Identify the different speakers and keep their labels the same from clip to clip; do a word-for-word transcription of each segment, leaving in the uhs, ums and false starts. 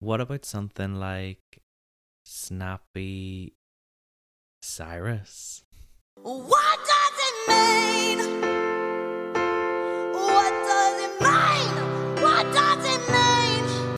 Speaker 1: What about something like Snappy Cyrus?
Speaker 2: What does it mean? What does it mean? What does it mean?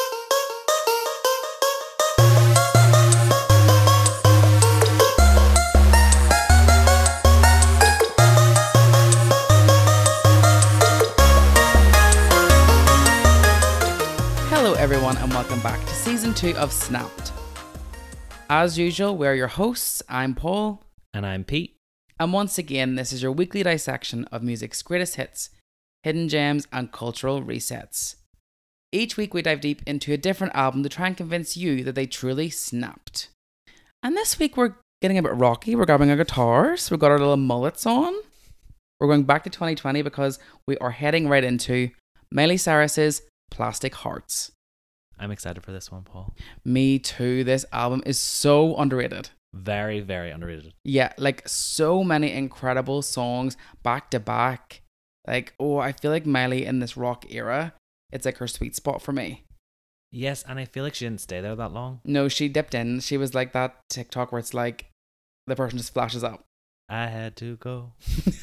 Speaker 3: Hello everyone and welcome back to season two of Snapped. As usual, we're your hosts. I'm Paul.
Speaker 1: And I'm Pete.
Speaker 3: And once again, this is your weekly dissection of music's greatest hits, hidden gems, and cultural resets. Each week we dive deep into a different album to try and convince you that they truly snapped. And this week we're getting a bit rocky. We're grabbing our guitars. We've got our little mullets on. We're going back to twenty twenty because we are heading right into Miley Cyrus's Plastic Hearts.
Speaker 1: I'm excited for this one, Paul.
Speaker 3: Me too. This album is so underrated.
Speaker 1: Very, very underrated.
Speaker 3: Yeah, like so many incredible songs back to back. Like, oh, I feel like Miley in this rock era, it's like her sweet spot for me.
Speaker 1: Yes, and I feel like she didn't stay there that long.
Speaker 3: No, she dipped in. She was like that TikTok where it's like the person just flashes up.
Speaker 1: I had to go.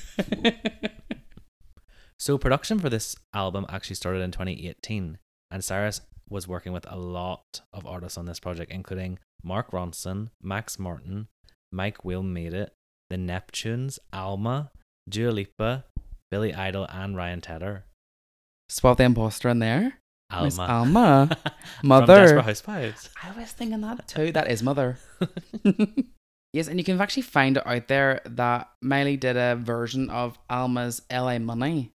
Speaker 1: So production for this album actually started in twenty eighteen, and Cyrus was working with a lot of artists on this project, including Mark Ronson, Max Martin, Mike Will Made It, The Neptunes, Alma, Dua Lipa, Billy Idol, and Ryan Tedder.
Speaker 3: Spot the imposter in there. Miss
Speaker 1: Alma.
Speaker 3: Alma.
Speaker 1: From
Speaker 3: Mother.
Speaker 1: Desperate Housewives.
Speaker 3: I was thinking that too. That is Mother. Yes, and you can actually find it out there that Miley did a version of Alma's L A Money.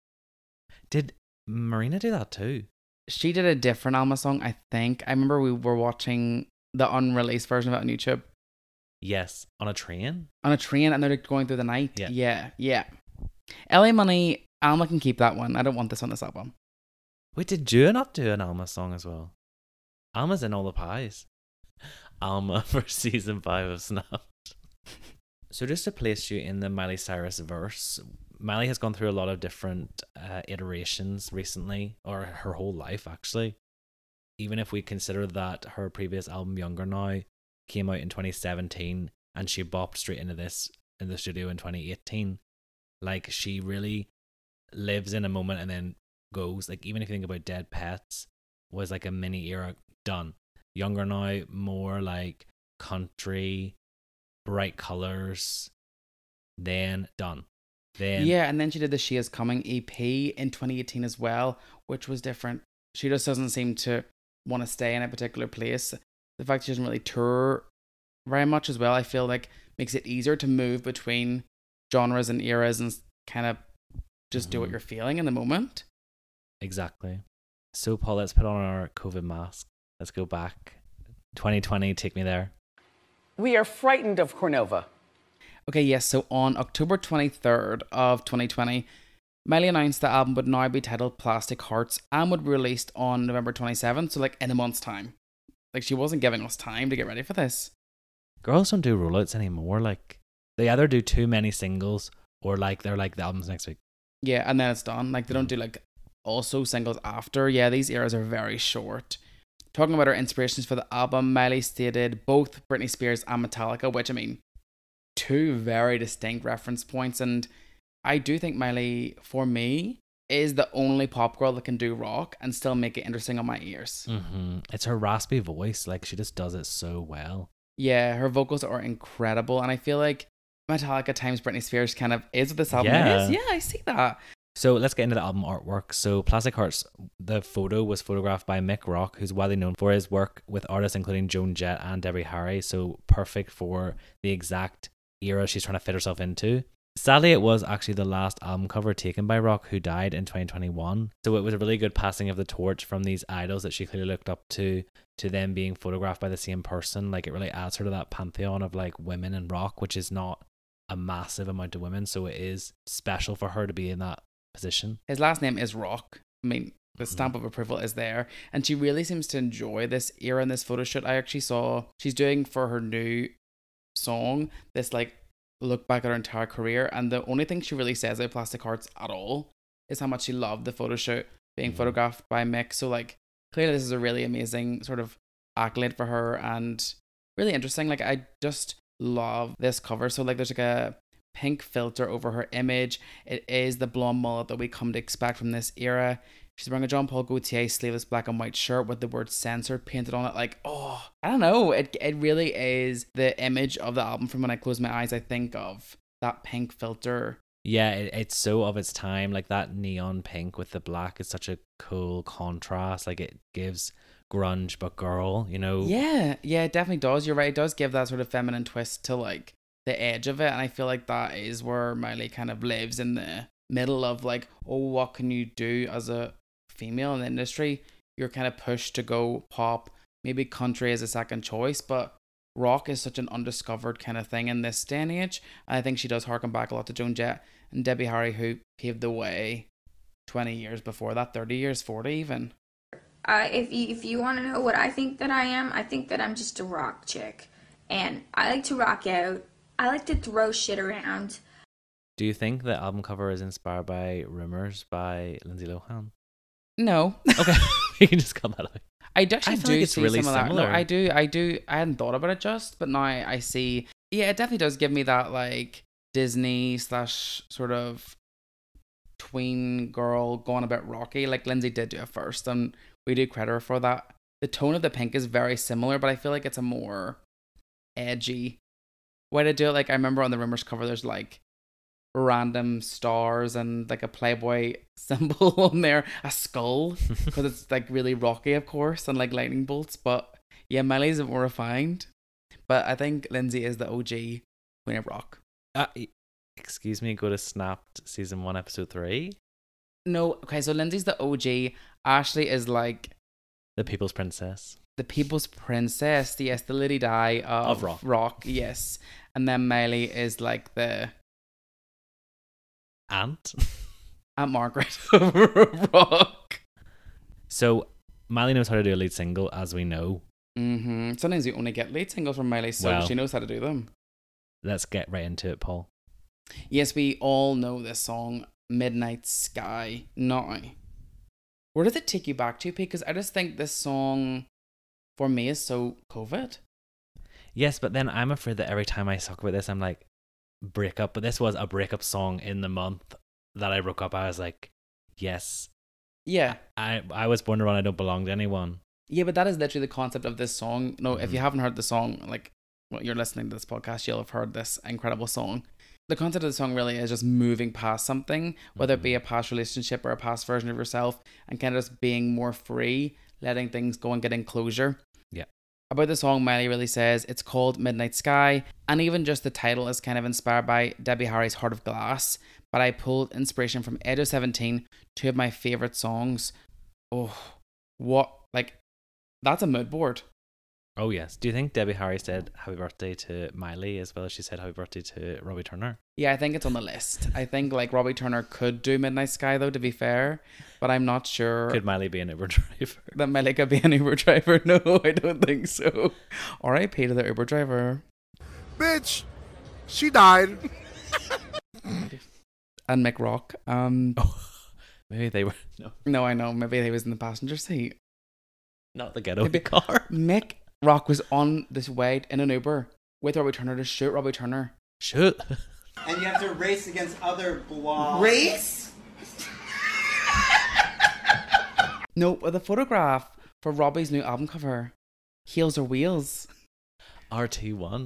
Speaker 1: Did Marina do that too?
Speaker 3: She did a different Alma song, I think. I remember we were watching the unreleased version of it on YouTube.
Speaker 1: Yes, on a train.
Speaker 3: On a train, and they're like going through the night.
Speaker 1: Yeah.
Speaker 3: yeah, yeah. L A Money, Alma can keep that one. I don't want this on this album.
Speaker 1: Wait, did Dua not do an Alma song as well? Alma's in all the pies. Alma for season five of Snapped. So just to place you in the Miley Cyrus verse, Miley has gone through a lot of different uh, iterations recently, or her whole life actually. Even if we consider that her previous album Younger Now came out in twenty seventeen and she bopped straight into this in the studio in twenty eighteen. Like, she really lives in a moment and then goes. Like, even if you think about Dead Pets, was like a mini era, done. Younger Now, more like country, bright colors, then done. Then
Speaker 3: Yeah, and then she did the She Is Coming E P in twenty eighteen as well, which was different. She just doesn't seem to want to stay in a particular place. The fact she doesn't really tour very much as well, I feel like makes it easier to move between genres and eras and kind of just do what
Speaker 1: Mhm.
Speaker 3: you're feeling in the moment.
Speaker 1: Exactly. So, Paul, let's put on our COVID mask. Let's go back. twenty twenty, take me there.
Speaker 4: We are frightened of Cornova.
Speaker 3: Okay, yes, so on October twenty-third of twenty twenty, Miley announced the album would now be titled Plastic Hearts and would be released on November twenty-seventh, so like in a month's time. Like, she wasn't giving us time to get ready for this.
Speaker 1: Girls don't do rollouts anymore. Like, they either do too many singles or like they're like the album's next week.
Speaker 3: Yeah, and then it's done. Like, they don't do like also singles after. Yeah, these eras are very short. Talking about her inspirations for the album, Miley stated both Britney Spears and Metallica, which, I mean, two very distinct reference points. And I do think Miley, for me, is the only pop girl that can do rock and still make it interesting on my ears.
Speaker 1: Mm-hmm. It's her raspy voice. Like, she just does it so well.
Speaker 3: Yeah, her vocals are incredible. And I feel like Metallica times Britney Spears kind of is what this album
Speaker 1: Yeah.
Speaker 3: is. Yeah, I see that.
Speaker 1: So let's get into the album artwork. So Plastic Hearts, the photo was photographed by Mick Rock, who's widely known for his work with artists including Joan Jett and Debbie Harry. So perfect for the exact era she's trying to fit herself into. Sadly, it was actually the last album cover taken by Rock, who died in twenty twenty-one. So it was a really good passing of the torch from these idols that she clearly looked up to, to them being photographed by the same person. Like, it really adds her to that pantheon of like women in rock, which is not a massive amount of women. So it is special for her to be in that position.
Speaker 3: His last name is Rock. I mean, the stamp of approval is there. And she really seems to enjoy this era in this photo shoot. I actually saw she's doing for her new song this like look back at her entire career. And the only thing she really says about Plastic Hearts at all is how much she loved the photo shoot being
Speaker 1: Mhm.
Speaker 3: photographed by Mick. So like, clearly this is a really amazing sort of accolade for her and really interesting. Like, I just love this cover. So like there's like a pink filter over her image. It is the blonde mullet that we come to expect from this era. She's wearing a Jean Paul Gaultier sleeveless black and white shirt with the word censored painted on it. Like, oh, I don't know. It it really is the image of the album. From when I close my eyes, I think of that pink filter.
Speaker 1: Yeah, it, it's so of its time. Like that neon pink with the black is such a cool contrast. Like it gives grunge but girl, you know?
Speaker 3: Yeah, yeah, it definitely does. You're right. It does give that sort of feminine twist to like the edge of it. And I feel like that is where Miley kind of lives, in the middle of like, oh, what can you do as a female in the industry? You're kind of pushed to go pop, maybe country as a second choice, but rock is such an undiscovered kind of thing in this day and age. And I think she does harken back a lot to Joan Jett and Debbie Harry, who paved the way twenty years before that, thirty years, forty even.
Speaker 5: Uh, if you if you want to know what I think that I am, I think that I'm just a rock chick, and I like to rock out. I like to throw shit around.
Speaker 1: Do you think the album cover is inspired by Rumors by Lindsay Lohan?
Speaker 3: No.
Speaker 1: Okay, you can just cut that out.
Speaker 3: I do actually
Speaker 1: I feel
Speaker 3: do
Speaker 1: like it's
Speaker 3: see
Speaker 1: really
Speaker 3: some of that. No,
Speaker 1: similar.
Speaker 3: I do, I do. I hadn't thought about it just, but now I see. Yeah, it definitely does give me that like Disney slash sort of tween girl going a bit rocky. Like Lindsay did do it first, and we do credit her for that. The tone of the pink is very similar, but I feel like it's a more edgy way to do it. Like I remember on the Rumors cover, there's like random stars and like a Playboy symbol on there, a skull, because it's like really rocky, of course, and like lightning bolts. But yeah, Miley's more refined. But I think Lindsay is the O G Queen of Rock.
Speaker 1: Uh, excuse me, go to Snapped season one, episode three.
Speaker 3: No, okay, so Lindsay's the O G. Ashley is like
Speaker 1: The People's Princess.
Speaker 3: the People's Princess. Yes, the Lady Di of,
Speaker 1: Of rock.
Speaker 3: rock. Yes, and then Miley is like the
Speaker 1: Aunt.
Speaker 3: Aunt Margaret of rock.
Speaker 1: So Miley knows how to do a lead single, as we know.
Speaker 3: Mm-hmm. Sometimes you only get lead singles from Miley, so
Speaker 1: Well.
Speaker 3: she knows how to do them.
Speaker 1: Let's get right into it, Paul.
Speaker 3: Yes, we all know this song, Midnight Sky. Now, where does it take you back to, Pete? Because I just think this song, for me, is so COVID.
Speaker 1: Yes, but then I'm afraid that every time I talk about this, I'm like, breakup. But this was a breakup song in the month that I broke up. I was like, yes,
Speaker 3: Yeah.
Speaker 1: I I was born to run. I don't belong to anyone.
Speaker 3: Yeah, but that is literally the concept of this song. No, if you
Speaker 1: Mhm.
Speaker 3: haven't heard the song, like, well, you're listening to this podcast, you'll have heard this incredible song. The concept of the song really is just moving past something, whether it be a past relationship or a past version of yourself, and kind of just being more free, letting things go and getting closure.
Speaker 1: Yeah.
Speaker 3: About the song, Miley really says it's called Midnight Sky, and even just the title is kind of inspired by Debbie Harry's Heart of Glass. But I pulled inspiration from Edge of seventeen, two of my favorite songs. Oh, what, like, that's a mood board.
Speaker 1: Oh yes. Do you think Debbie Harry said happy birthday to Miley as well as she said happy birthday to Robbie Turner?
Speaker 3: Yeah, I think it's on the list. I think like Robbie Turner could do Midnight Sky though, to be fair, but I'm not sure
Speaker 1: Could Miley be an Uber driver?
Speaker 3: that Miley could be an Uber driver. No, I don't think so. R I P to the Uber driver.
Speaker 6: Bitch, she died.
Speaker 3: And Mick Rock. Um,
Speaker 1: Maybe they were no,
Speaker 3: no, I know. Maybe he was in the passenger seat.
Speaker 1: not the getaway
Speaker 3: Maybe-
Speaker 1: car.
Speaker 3: Mick Rock was on this way in an Uber with Robbie Turner to shoot Robbie Turner.
Speaker 1: Shoot.
Speaker 7: And you have to race against other blogs.
Speaker 6: Race?
Speaker 3: No, the photograph for Robbie's new album cover. Heels or Wheels.
Speaker 1: R T one.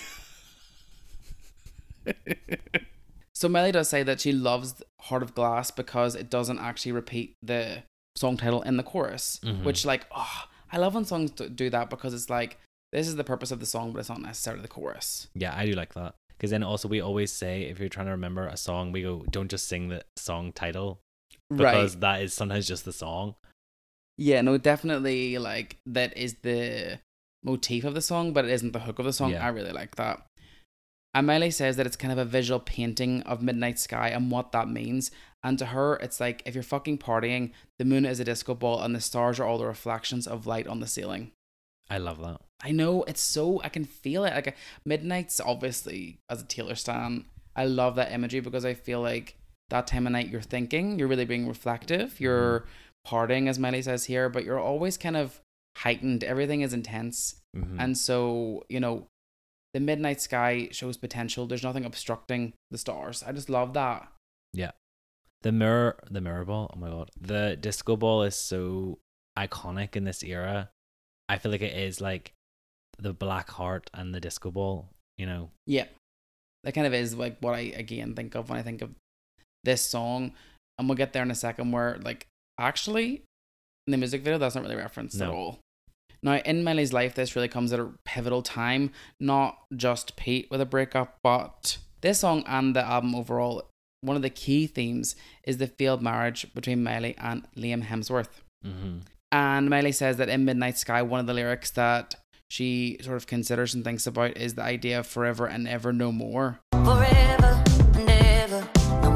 Speaker 3: So Miley does say that she loves Heart of Glass because it doesn't actually repeat the song title in the chorus,
Speaker 1: Mhm.
Speaker 3: which like, oh, I love when songs do do that because it's like, this is the purpose of the song, but it's not necessarily the chorus.
Speaker 1: Yeah, I do like that. Because then also we always say, if you're trying to remember a song, we go, don't just sing the song title. Because
Speaker 3: Right.
Speaker 1: that is sometimes just the song.
Speaker 3: Yeah, no, definitely like that is the motif of the song, but it isn't the hook of the song.
Speaker 1: Yeah.
Speaker 3: I really like that. And Miley says that it's kind of a visual painting of Midnight Sky and what that means. And to her, it's like, if you're fucking partying, the moon is a disco ball and the stars are all the reflections of light on the ceiling.
Speaker 1: I love that.
Speaker 3: I know, it's so, I can feel it. Like, a, Midnight's obviously, as a Taylor stan, I love that imagery because I feel like that time of night you're thinking, you're really being reflective, you're partying, as Miley says here, but you're always kind of heightened. Everything is intense.
Speaker 1: Mhm.
Speaker 3: And so, you know, the midnight sky shows potential. There's nothing obstructing the stars. I just love that.
Speaker 1: Yeah. The mirror, the mirror ball. Oh my god, the disco ball is so iconic in this era. I feel like it is like the black heart and the disco ball. You know.
Speaker 3: Yeah. That kind of is like what I again think of when I think of this song. And we'll get there in a second where like actually in the music video that's not really referenced
Speaker 1: No.
Speaker 3: at all. Now in Miley's life this really comes at a pivotal time, not just Pete with a breakup, but this song and the album overall, one of the key themes is the failed marriage between Miley and Liam Hemsworth.
Speaker 1: Mm-hmm.
Speaker 3: And Miley says that in Midnight Sky, one of the lyrics that she sort of considers and thinks about is the idea of forever and ever no more.
Speaker 2: Forever and ever, no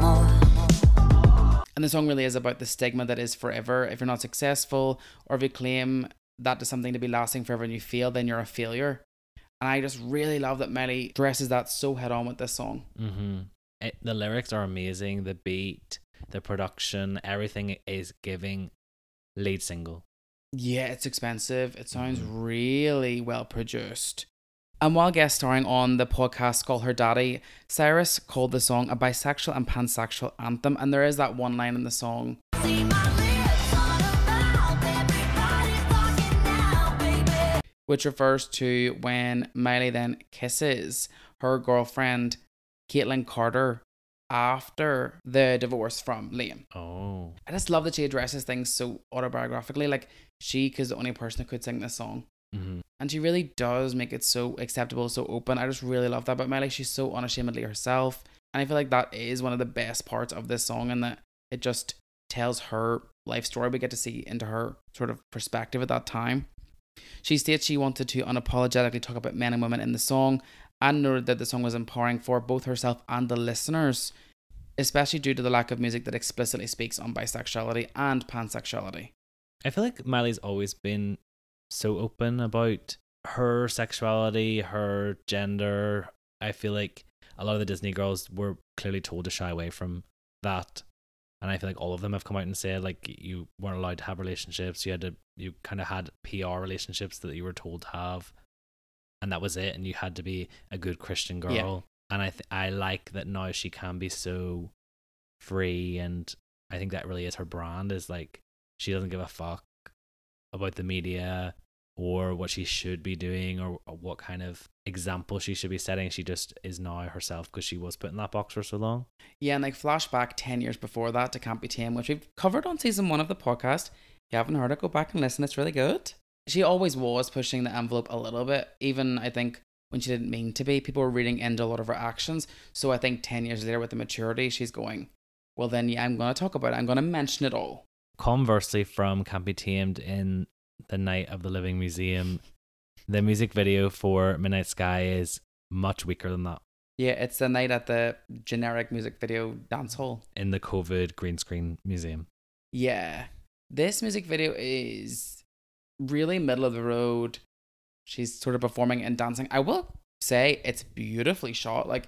Speaker 2: more.
Speaker 3: And the song really is about the stigma that is forever. If you're not successful or if you claim that is something to be lasting forever and you fail, then you're a failure. And I just really love that Miley dresses that so head on with this song.
Speaker 1: Mm-hmm. It, the lyrics are amazing. The beat, the production, everything is giving lead single.
Speaker 3: Yeah, it's expensive. It sounds really well produced. And while guest starring on the podcast Call Her Daddy, Cyrus called the song a bisexual and pansexual anthem. And there is that one line in the song,
Speaker 2: See my lips on a mouth, everybody's talking now, baby.
Speaker 3: which refers to when Miley then kisses her girlfriend, Caitlyn Carter, after the divorce from Liam.
Speaker 1: Oh.
Speaker 3: I just love that she addresses things so autobiographically. Like, she is the only person who could sing this song.
Speaker 1: Mm-hmm.
Speaker 3: And she really does make it so acceptable, so open. I just really love that about Miley. She's so unashamedly herself. And I feel like that is one of the best parts of this song, and that it just tells her life story. We get to see into her sort of perspective at that time. She states she wanted to unapologetically talk about men and women in the song, and noted that the song was empowering for both herself and the listeners, especially due to the lack of music that explicitly speaks on bisexuality and pansexuality.
Speaker 1: I feel like Miley's always been so open about her sexuality, her gender. I feel like a lot of the Disney girls were clearly told to shy away from that. And I feel like all of them have come out and said, like, you weren't allowed to have relationships. You had to, you kind of had P R relationships that you were told to have. And that was it. And you had to be a good Christian girl.
Speaker 3: Yeah.
Speaker 1: And I th- I like that now she can be so free. And I think that really is her brand, is like, she doesn't give a fuck about the media or what she should be doing or, or what kind of example she should be setting. She just is now herself because she was put in that box for so long.
Speaker 3: Yeah, and like flashback ten years before that to Can't Be Tamed, which we've covered on season one of the podcast. If you haven't heard it, go back and listen. It's really good. She always was pushing the envelope a little bit, even I think when she didn't mean to be. People were reading into a lot of her actions. So I think ten years later with the maturity, she's going, well then, yeah, I'm going to talk about it. I'm going to mention it all.
Speaker 1: Conversely, from Can't Be Tamed in the Night of the Living Museum, the music video for Midnight Sky is much weaker than that.
Speaker 3: Yeah, it's the night at the generic music video dance hall.
Speaker 1: In the COVID green screen museum.
Speaker 3: Yeah. This music video is really middle of the road. She's sort of performing and dancing. I will say it's beautifully shot, like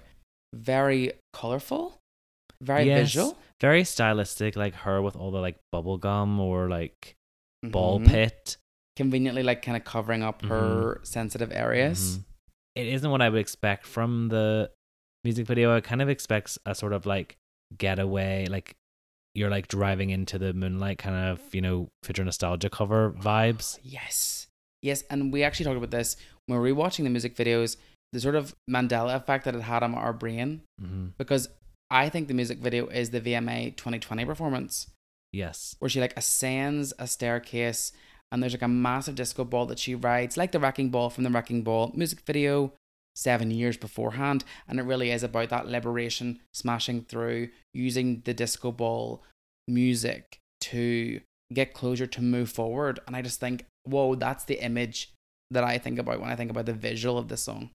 Speaker 3: very colorful, very
Speaker 1: Yes,
Speaker 3: visual.
Speaker 1: very stylistic, like her with all the like bubble gum or like ball
Speaker 3: Mhm.
Speaker 1: pit.
Speaker 3: Conveniently like kind of covering up her sensitive areas.
Speaker 1: Mhm. It isn't what I would expect from the music video. I kind of expect a sort of like getaway, like you're like driving into the moonlight kind of, you know, future nostalgia cover vibes.
Speaker 3: Yes. Yes, and we actually talked about this when we were rewatching the music videos, the sort of Mandela effect that it had on our brain.
Speaker 1: Mm-hmm.
Speaker 3: Because I think the music video is the V M A twenty twenty performance,
Speaker 1: Yes.
Speaker 3: where she like ascends a staircase and there's like a massive disco ball that she rides, like the Wrecking Ball from the Wrecking Ball music video seven years beforehand. And it really is about that liberation, smashing through, using the disco ball music to get closure, to move forward. And I just think, whoa, that's the image that I think about when I think about the visual of this song.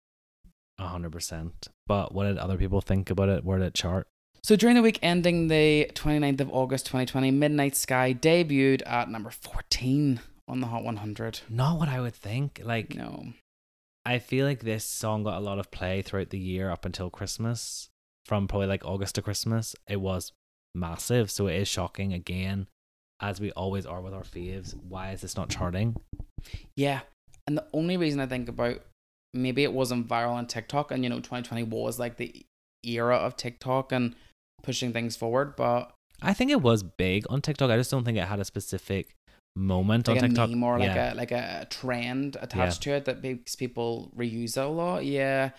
Speaker 1: A hundred percent. But what did other people think about it? Where did it chart?
Speaker 3: So during the week ending the twenty-ninth of August twenty twenty, Midnight Sky debuted at number fourteen on the Hot one hundred.
Speaker 1: Not what I would think. Like,
Speaker 3: No.
Speaker 1: I feel like this song got a lot of play throughout the year up until Christmas. From probably like August to Christmas, it was massive. So it is shocking again as we always are with our faves, why is this not charting?
Speaker 3: Yeah. And the only reason I think about maybe it wasn't viral on TikTok, and you know, twenty twenty was like the era of TikTok and pushing things forward, but
Speaker 1: I think it was big on TikTok. I just don't think it had a specific moment
Speaker 3: like
Speaker 1: on
Speaker 3: a
Speaker 1: TikTok.
Speaker 3: meme or like
Speaker 1: yeah.
Speaker 3: a like a trend attached to it that makes people reuse it a lot. Yeah.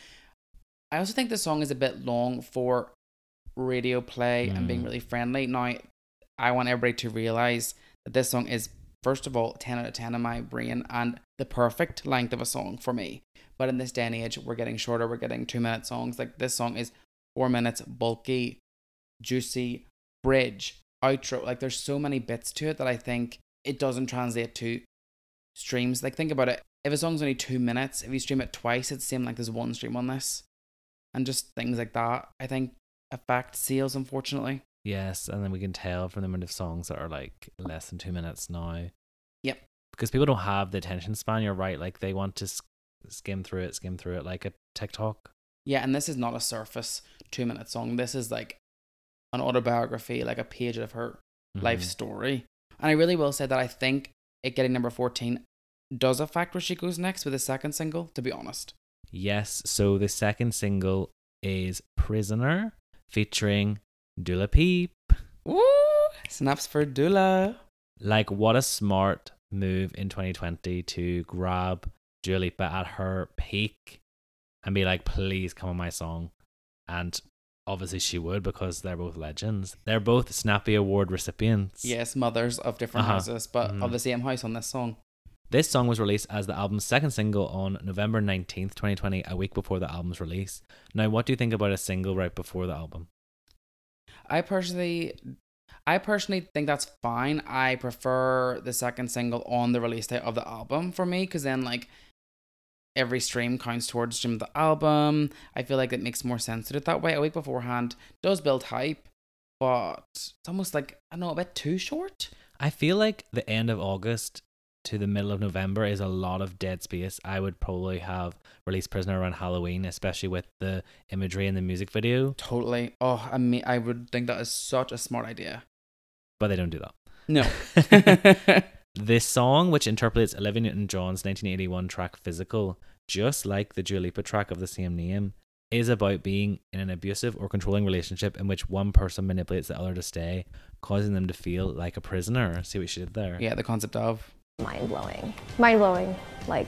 Speaker 3: I also think the song is a bit long for radio play and being
Speaker 1: Mm.
Speaker 3: really friendly. Now, I want everybody to realize that this song is, first of all, ten out of ten in my brain and the perfect length of a song for me. But in this day and age, we're getting shorter. We're getting two minute songs. Like this song is four minutes, bulky, juicy, bridge, outro. Like there's so many bits to it that I think it doesn't translate to streams. Like think about it. If a song's only two minutes, if you stream it twice, it's the same like there's one stream on this. And just things like that, I think, affect sales, unfortunately.
Speaker 1: Yes, and then we can tell from the amount of songs that are like less than two minutes now.
Speaker 3: Yep.
Speaker 1: Because people don't have the attention span, you're right. Like they want to sk- skim through it, skim through it like a TikTok.
Speaker 3: Yeah, and this is not a surface two minute song. This is like an autobiography, like a page of her life
Speaker 1: Mhm.
Speaker 3: story. And I really will say that I think it getting number fourteen does affect where she goes next with the second single, to be honest.
Speaker 1: Yes, so the second single is Prisoner featuring Dula Peep.
Speaker 3: Woo! Snaps for Dula.
Speaker 1: Like, what a smart move in twenty twenty to grab Dua Lipa at her peak and be like, please come on my song. And obviously she would, because they're both legends. They're both Snappy Award recipients.
Speaker 3: Yes, mothers of different
Speaker 1: Uh-huh.
Speaker 3: houses, but
Speaker 1: Mhm.
Speaker 3: of the same house on this song.
Speaker 1: This song was released as the album's second single on November nineteenth, twenty twenty, a week before the album's release. Now, what do you think about a single right before the album?
Speaker 3: I personally, I personally think that's fine. I prefer the second single on the release date of the album for me, because then like every stream counts towards stream of the album. I feel like it makes more sense to do it that way. A week beforehand does build hype, but it's almost like, I don't know, a bit too short.
Speaker 1: I feel like the end of August to the middle of November is a lot of dead space. I would probably have released Prisoner around Halloween, especially with the imagery in the music video,
Speaker 3: Totally. Oh, I mean, I would think that is such a smart idea.
Speaker 1: but they don't do that.
Speaker 3: No.
Speaker 1: This song, which interprets Olivia Newton-John's nineteen eighty-one track Physical, just like the Dua Lipa track of the same name, is about being in an abusive or controlling relationship in which one person manipulates the other to stay, causing them to feel like a prisoner. See what she did there?
Speaker 3: Yeah, the concept of.
Speaker 8: Mind blowing. Mind blowing. Like,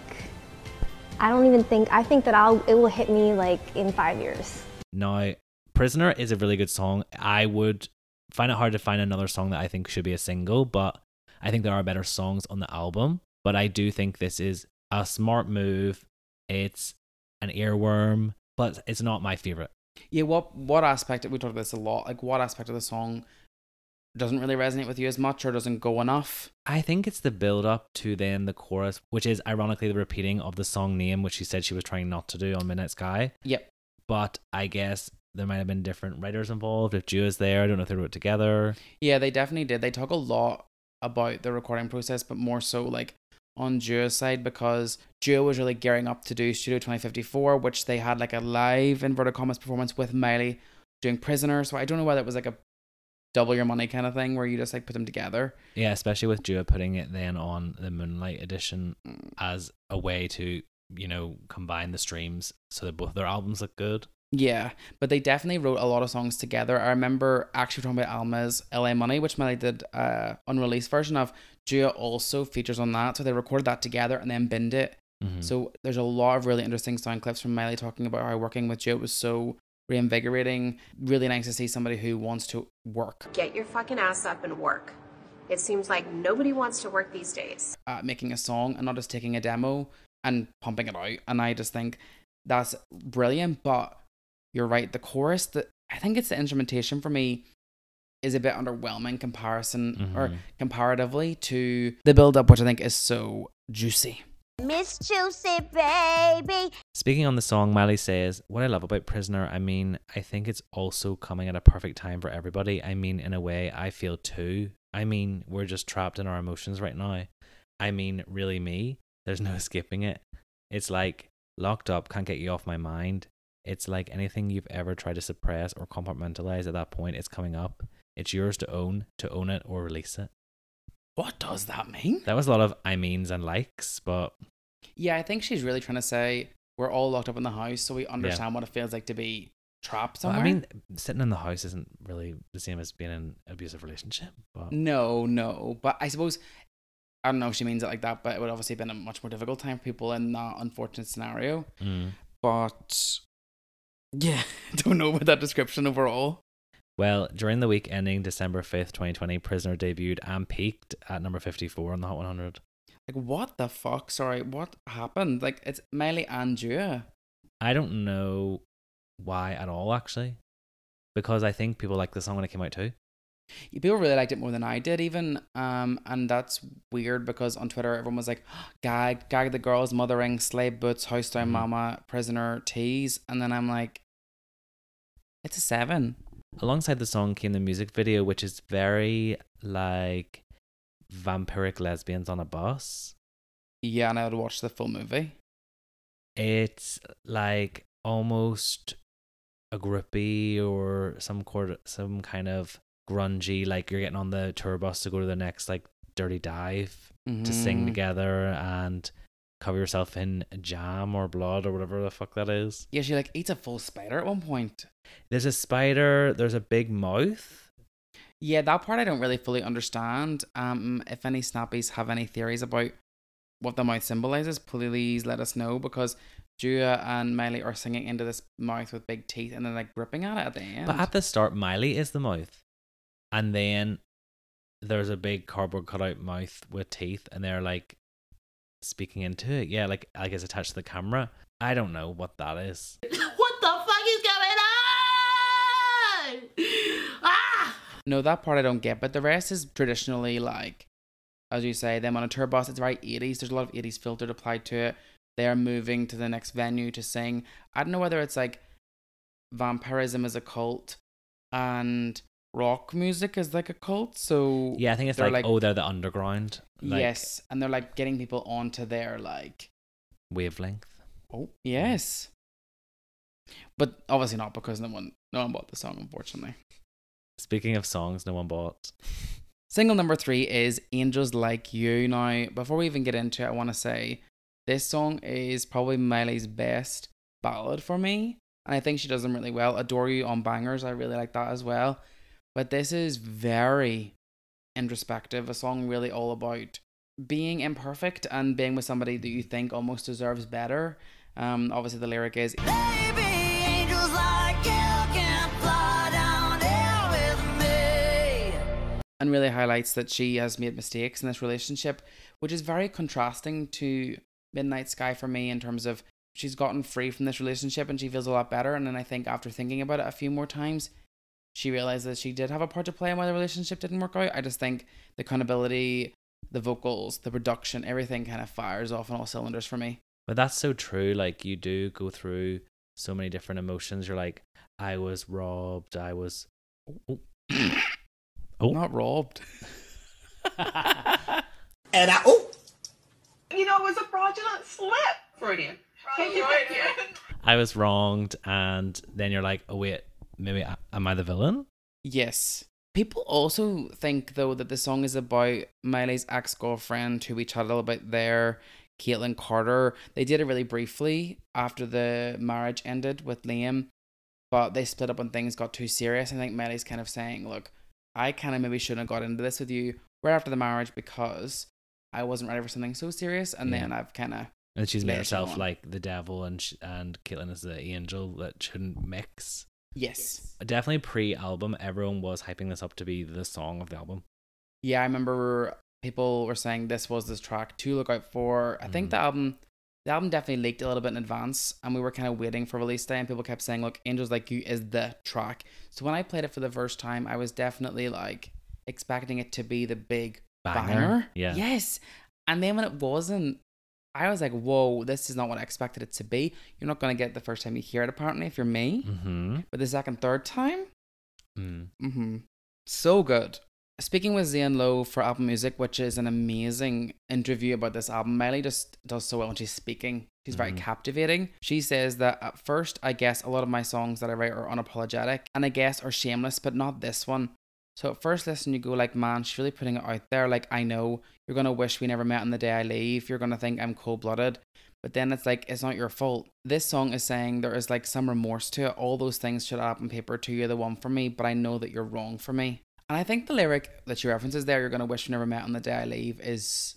Speaker 8: I don't even think, I think that I'll, it will hit me like in five years.
Speaker 1: Now, Prisoner is a really good song. I would find it hard to find another song that I think should be a single, but I think there are better songs on the album. But I do think this is a smart move. It's an earworm, but it's not my favorite.
Speaker 3: Yeah, what what aspect, we talked about this a lot, like what aspect of the song doesn't really resonate with you as much or doesn't go enough?
Speaker 1: I think it's the build up to then the chorus, which is ironically the repeating of the song name, which she said she was trying not to do on Midnight Sky.
Speaker 3: Yep.
Speaker 1: But I guess there might have been different writers involved. If Jua's there, I don't know if they wrote it together.
Speaker 3: Yeah, they definitely did. They talk a lot about the recording process, but more so like on Jua's side, because Jua was really gearing up to do Studio twenty fifty-four, which they had like a live inverted commas performance with Miley doing Prisoner. So I don't know whether it was like a double your money kind of thing where you just like put them together.
Speaker 1: Yeah, especially with Jua putting it then on the Moonlight edition as a way to, you know, combine the streams so that both their albums look good.
Speaker 3: Yeah, but they definitely wrote a lot of songs together. I remember actually talking about Alma's L A Money, which Miley did uh unreleased version of. Jua also features on that, so they recorded that together and then binned it.
Speaker 1: Mm-hmm.
Speaker 3: So there's a lot of really interesting sound clips from Miley talking about how working with Jua was so reinvigorating. Really nice to see somebody who wants to work
Speaker 9: Get your fucking ass up and work. It seems like nobody wants to work these days.
Speaker 3: at making a song and not just taking a demo and pumping it out. And I just think that's brilliant. But you're right, the chorus, the, I think it's the instrumentation for me is a bit underwhelming comparison
Speaker 1: Mm-hmm.
Speaker 3: or comparatively to the build up, which I think is so juicy.
Speaker 2: Miss Juicy Baby.
Speaker 1: Speaking on the song, Miley says, what I love about Prisoner, I mean, I think it's also coming at a perfect time for everybody. I mean, in a way, I feel too. I mean, we're just trapped in our emotions right now. I mean, really me. There's no escaping it. It's like locked up, can't get you off my mind. It's like anything you've ever tried to suppress or compartmentalize at that point, it's coming up. It's yours to own, to own it or release it.
Speaker 3: What does that mean?
Speaker 1: That was a lot of I means and likes, but
Speaker 3: Yeah, I think she's really trying to say we're all locked up in the house, so we understand what it feels like to be trapped
Speaker 1: well,
Speaker 3: somewhere.
Speaker 1: I mean, sitting in the house isn't really the same as being in an abusive relationship. But
Speaker 3: no, no. But I suppose, I don't know if she means it like that, but it would obviously have been a much more difficult time for people in that unfortunate scenario.
Speaker 1: Mm.
Speaker 3: But yeah, don't know about that description overall.
Speaker 1: Well, during the week ending December fifth, twenty twenty, Prisoner debuted and peaked at number fifty-four on the Hot one hundred.
Speaker 3: Like, what the fuck? Sorry, what happened? Like, it's Miley and Dua.
Speaker 1: I don't know why at all, actually, because I think people liked the song when it came out too.
Speaker 3: People really liked it more than I did, even. Um, and that's weird because on Twitter everyone was like, "Gag, gag the girls, mothering, slave boots, house down,
Speaker 1: Mhm.
Speaker 3: mama, prisoner, tease," and then I'm like, it's a seven.
Speaker 1: Alongside the song came the music video, which is very like vampiric lesbians on a bus.
Speaker 3: Yeah, and I would watch the full movie.
Speaker 1: It's like almost a groupie or some cord- some kind of grungy, like you're getting on the tour bus to go to the next like dirty dive to sing
Speaker 3: Mhm.
Speaker 1: together and cover yourself in jam or blood or whatever the fuck that is.
Speaker 3: Yeah, she like eats a full spider at one point.
Speaker 1: There's a spider, there's a big mouth.
Speaker 3: Yeah, that part I don't really fully understand. Um, if any snappies have any theories about what the mouth symbolizes, please let us know, because Dua and Miley are singing into this mouth with big teeth and then like gripping at it at the end.
Speaker 1: But at the start, Miley is the mouth. And then there's a big cardboard cutout mouth with teeth and they're like speaking into it. Yeah, like like it's attached to the camera. I don't know what that is.
Speaker 2: What the fuck is going on? Ah!
Speaker 3: No, that part I don't get, but the rest is traditionally like, as you say, them on a tour bus. It's very eighties. There's a lot of eighties filtered applied to it. They're moving to the next venue to sing. I don't know whether it's like vampirism is a cult and rock music is like a cult. So
Speaker 1: Yeah, I think it's
Speaker 3: they're
Speaker 1: like, oh, they're the underground. Like,
Speaker 3: yes, and they're like getting people onto their like
Speaker 1: wavelength.
Speaker 3: oh yes, but obviously not, because no one no one bought the song, unfortunately.
Speaker 1: Speaking of songs no one bought.
Speaker 3: Single number three is Angels Like You. Now, before we even get into it, I want to say this song is probably Miley's best ballad for me. And I think she does them really well. Adore You on Bangers, I really like that as well. But this is very introspective. A song really all about being imperfect and being with somebody that you think almost deserves better. Um, obviously, the lyric is
Speaker 2: Baby, angels like you can fly down here with me.
Speaker 3: and really highlights that she has made mistakes in this relationship, which is very contrasting to Midnight Sky for me, in terms of she's gotten free from this relationship and she feels a lot better. And then I think after thinking about it a few more times, she realizes she did have a part to play in why the relationship didn't work out. I just think the accountability, the vocals, the production, everything kind of fires off on all cylinders for me.
Speaker 1: But that's so true. Like, you do go through so many different emotions. You're like, I was robbed. I was. Oh. Oh.
Speaker 3: Not robbed.
Speaker 7: And I, oh,
Speaker 10: You know, it was a fraudulent slip. Freudian. Freudian.
Speaker 1: I was wronged. And then you're like, oh, wait, maybe I, am I the villain?
Speaker 3: Yes. People also think, though, that the song is about Miley's ex-girlfriend, who we chatted about there, Caitlyn Carter. They did it really briefly after the marriage ended with Liam, but they split up when things got too serious. I think Miley's kind of saying, look, I kind of maybe shouldn't have got into this with you right after the marriage because I wasn't ready for something so serious, and
Speaker 1: Yeah.
Speaker 3: then I've kind of...
Speaker 1: And she's made
Speaker 3: later
Speaker 1: herself
Speaker 3: on.
Speaker 1: like the devil, and sh- and Caitlyn is the angel that shouldn't mix.
Speaker 3: Yes.
Speaker 1: Definitely pre-album, everyone was hyping this up to be the song of the album.
Speaker 3: Yeah, I remember people were saying this was this track to look out for. I think
Speaker 1: Mhm.
Speaker 3: the album... The album definitely leaked a little bit in advance, and we were kind of waiting for release day, and people kept saying, look, Angels Like You is the track. So when I played it for the first time, I was definitely like expecting it to be the big
Speaker 1: Banger,
Speaker 3: banger.
Speaker 1: yeah.
Speaker 3: Yes. And then when it wasn't, I was like, whoa, this is not what I expected it to be. You're not going to get it the first time you hear it, apparently, if you're me.
Speaker 1: Mm-hmm.
Speaker 3: But the second, third time,
Speaker 1: Mm.
Speaker 3: mm-hmm. So good. Speaking with Zane Lowe for Apple Music, which is an amazing interview about this album, Miley just does so well when she's speaking. She's very
Speaker 1: Mhm.
Speaker 3: captivating. She says that at first, I guess a lot of my songs that I write are unapologetic and I guess are shameless, but not this one. So at first listen, you go like, man, she's really putting it out there. Like, I know you're going to wish we never met on the day I leave. You're going to think I'm cold-blooded. But then it's like, it's not your fault. This song is saying there is like some remorse to it. All those things should add up on paper to you're the one for me, but I know that you're wrong for me. And I think the lyric that she references there, you're going to wish we never met on the day I leave, is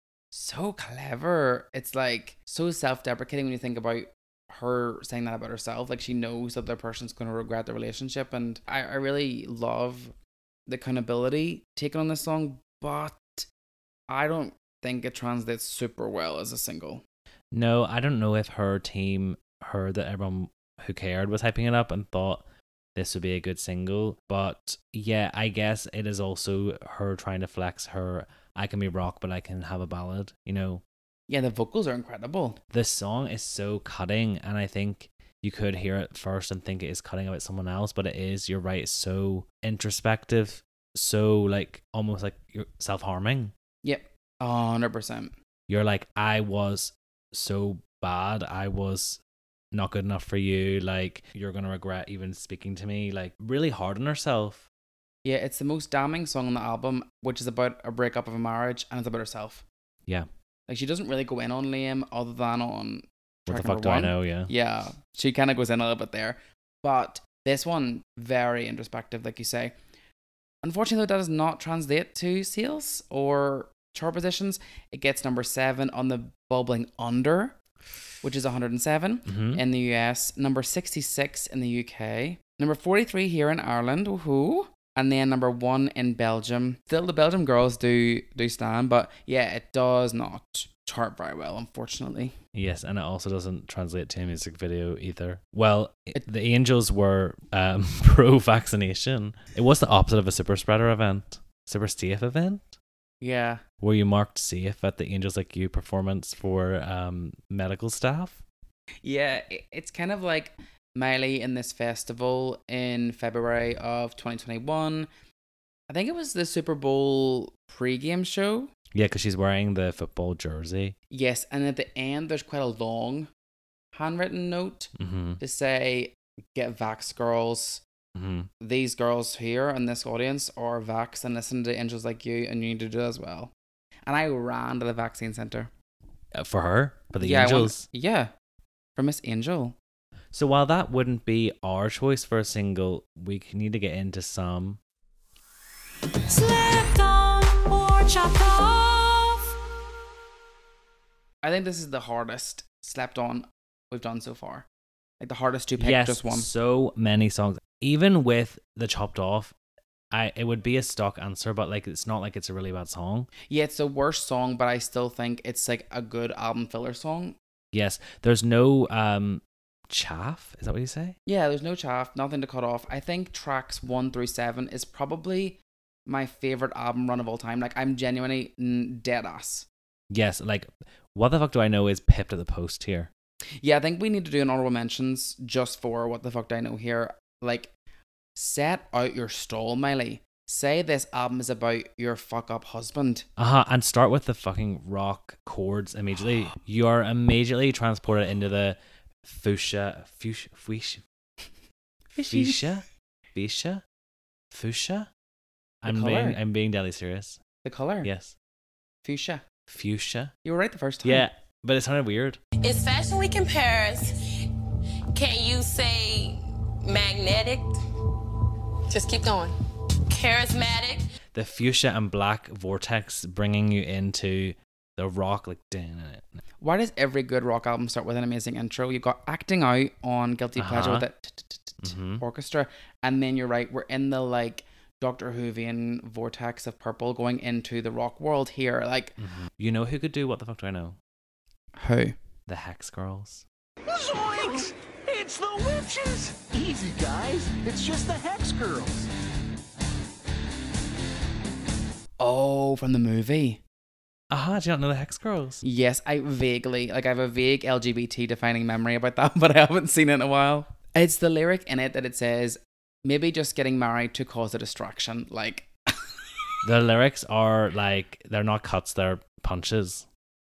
Speaker 3: so clever. It's like so self-deprecating when you think about her saying that about herself. Like, she knows that the person's going to regret the relationship. And I, I really love the accountability taken on this song, but I don't think it translates super well as a single.
Speaker 1: No, I don't know if her team heard that everyone who cared was hyping it up and thought this would be a good single. But yeah, I guess it is also her trying to flex her, I can be rock, but I can have a ballad, you know?
Speaker 3: Yeah, the vocals are incredible.
Speaker 1: The song is so cutting, and I think you could hear it first and think it is cutting about someone else, but it is, you're right, so introspective, so like almost like you're self-harming.
Speaker 3: Yep, one hundred percent.
Speaker 1: You're like, I was so bad, I was not good enough for you, like you're gonna regret even speaking to me, like really hard on herself.
Speaker 3: Yeah, it's the most damning song on the album, which is about a breakup of a marriage, and it's about herself.
Speaker 1: Yeah.
Speaker 3: Like, she doesn't really go in on Liam other than on
Speaker 1: What
Speaker 3: track
Speaker 1: the fuck
Speaker 3: number
Speaker 1: do I
Speaker 3: one.
Speaker 1: know? Yeah.
Speaker 3: Yeah, she kind of goes in a little bit there. But this one, very introspective, like you say. Unfortunately, though, that does not translate to sales or chart positions. It gets number seven on the Bubbling Under, which is one hundred seven
Speaker 1: Mhm.
Speaker 3: in the U S, number sixty-six in the U K, number forty-three here in Ireland, woohoo, and then number one in Belgium. Still, the Belgium girls do do stand, but yeah, it does not chart very well, unfortunately.
Speaker 1: Yes, and it also doesn't translate to a music video either. Well, it, the Angels were um, pro-vaccination. It was the opposite of a super spreader event, super safe event.
Speaker 3: Yeah.
Speaker 1: Were you marked safe at the Angels Like You performance for um, medical staff?
Speaker 3: Yeah, it- it's kind of like Miley in this festival in February of twenty twenty-one. I think it was the Super Bowl pregame show.
Speaker 1: Yeah, because she's wearing the football jersey.
Speaker 3: Yes, and at the end, there's quite a long handwritten note
Speaker 1: Mm-hmm.
Speaker 3: to say, get vax, girls.
Speaker 1: Mm-hmm.
Speaker 3: These girls here in this audience are vax and listen to Angels Like You, and you need to do as well. And I ran to the vaccine center.
Speaker 1: Uh, for her? For the
Speaker 3: yeah, I want-
Speaker 1: Angels?
Speaker 3: yeah, for Miss Angel.
Speaker 1: So while that wouldn't be our choice for a single, we need to get into some.
Speaker 2: Slipped on or chopped off.
Speaker 3: I think this is the hardest slept on we've done so far. Like the hardest to pick
Speaker 1: Yes,
Speaker 3: just one.
Speaker 1: so many songs. Even with the chopped off, I it would be a stock answer, but like it's not like it's a really bad song.
Speaker 3: Yeah, it's the worst song, but I still think it's like a good album filler song.
Speaker 1: Yes, there's no um chaff. Is that what you say?
Speaker 3: Yeah, there's no chaff, nothing to cut off. I think tracks one through seven is probably my favorite album run of all time. Like, I'm genuinely mm, dead ass.
Speaker 1: Yes, like what the fuck do I know is pipped at the post here.
Speaker 3: Yeah, I think we need to do an honorable mentions just for what the fuck do I know here. Like, set out your stall, Miley. Say this album is about your fuck up husband.
Speaker 1: Uh-huh, and start with the fucking rock chords immediately. You are immediately transported into the fuchsia, fuchsia, fuchsia, fuchsia, fuchsia, fuchsia. I'm
Speaker 3: colour.
Speaker 1: being, I'm being deadly serious.
Speaker 3: The color?
Speaker 1: Yes,
Speaker 3: Fuchsia.
Speaker 1: fuchsia.
Speaker 3: You were right the first time.
Speaker 1: Yeah, but it sounded weird.
Speaker 11: It's Fashion Week in Paris. Can you say magnetic? Just keep going. Charismatic.
Speaker 1: The fuchsia and black vortex bringing you into the rock, like.
Speaker 3: Why does every good rock album start with an amazing intro? You've got Acting Out on Guilty Pleasure with
Speaker 1: Uh-huh.
Speaker 3: that
Speaker 1: Mhm.
Speaker 3: orchestra, and then you're right, we're in the like Doctor Whovian vortex of purple going into the rock world here. Like,
Speaker 1: You know who could do What the Fuck Do I Know?
Speaker 3: who?
Speaker 1: The Hex Girls.
Speaker 12: Zoinks! It's the witches! Easy, guys. It's just the Hex Girls.
Speaker 3: Oh, from the movie.
Speaker 1: Aha, do you not know the Hex Girls?
Speaker 3: Yes, I vaguely, like, I have a vague L G B T defining memory about that, but I haven't seen it in a while. It's the lyric in it that it says, maybe just getting married to cause a distraction. Like,
Speaker 1: The lyrics are like, they're not cuts, they're punches.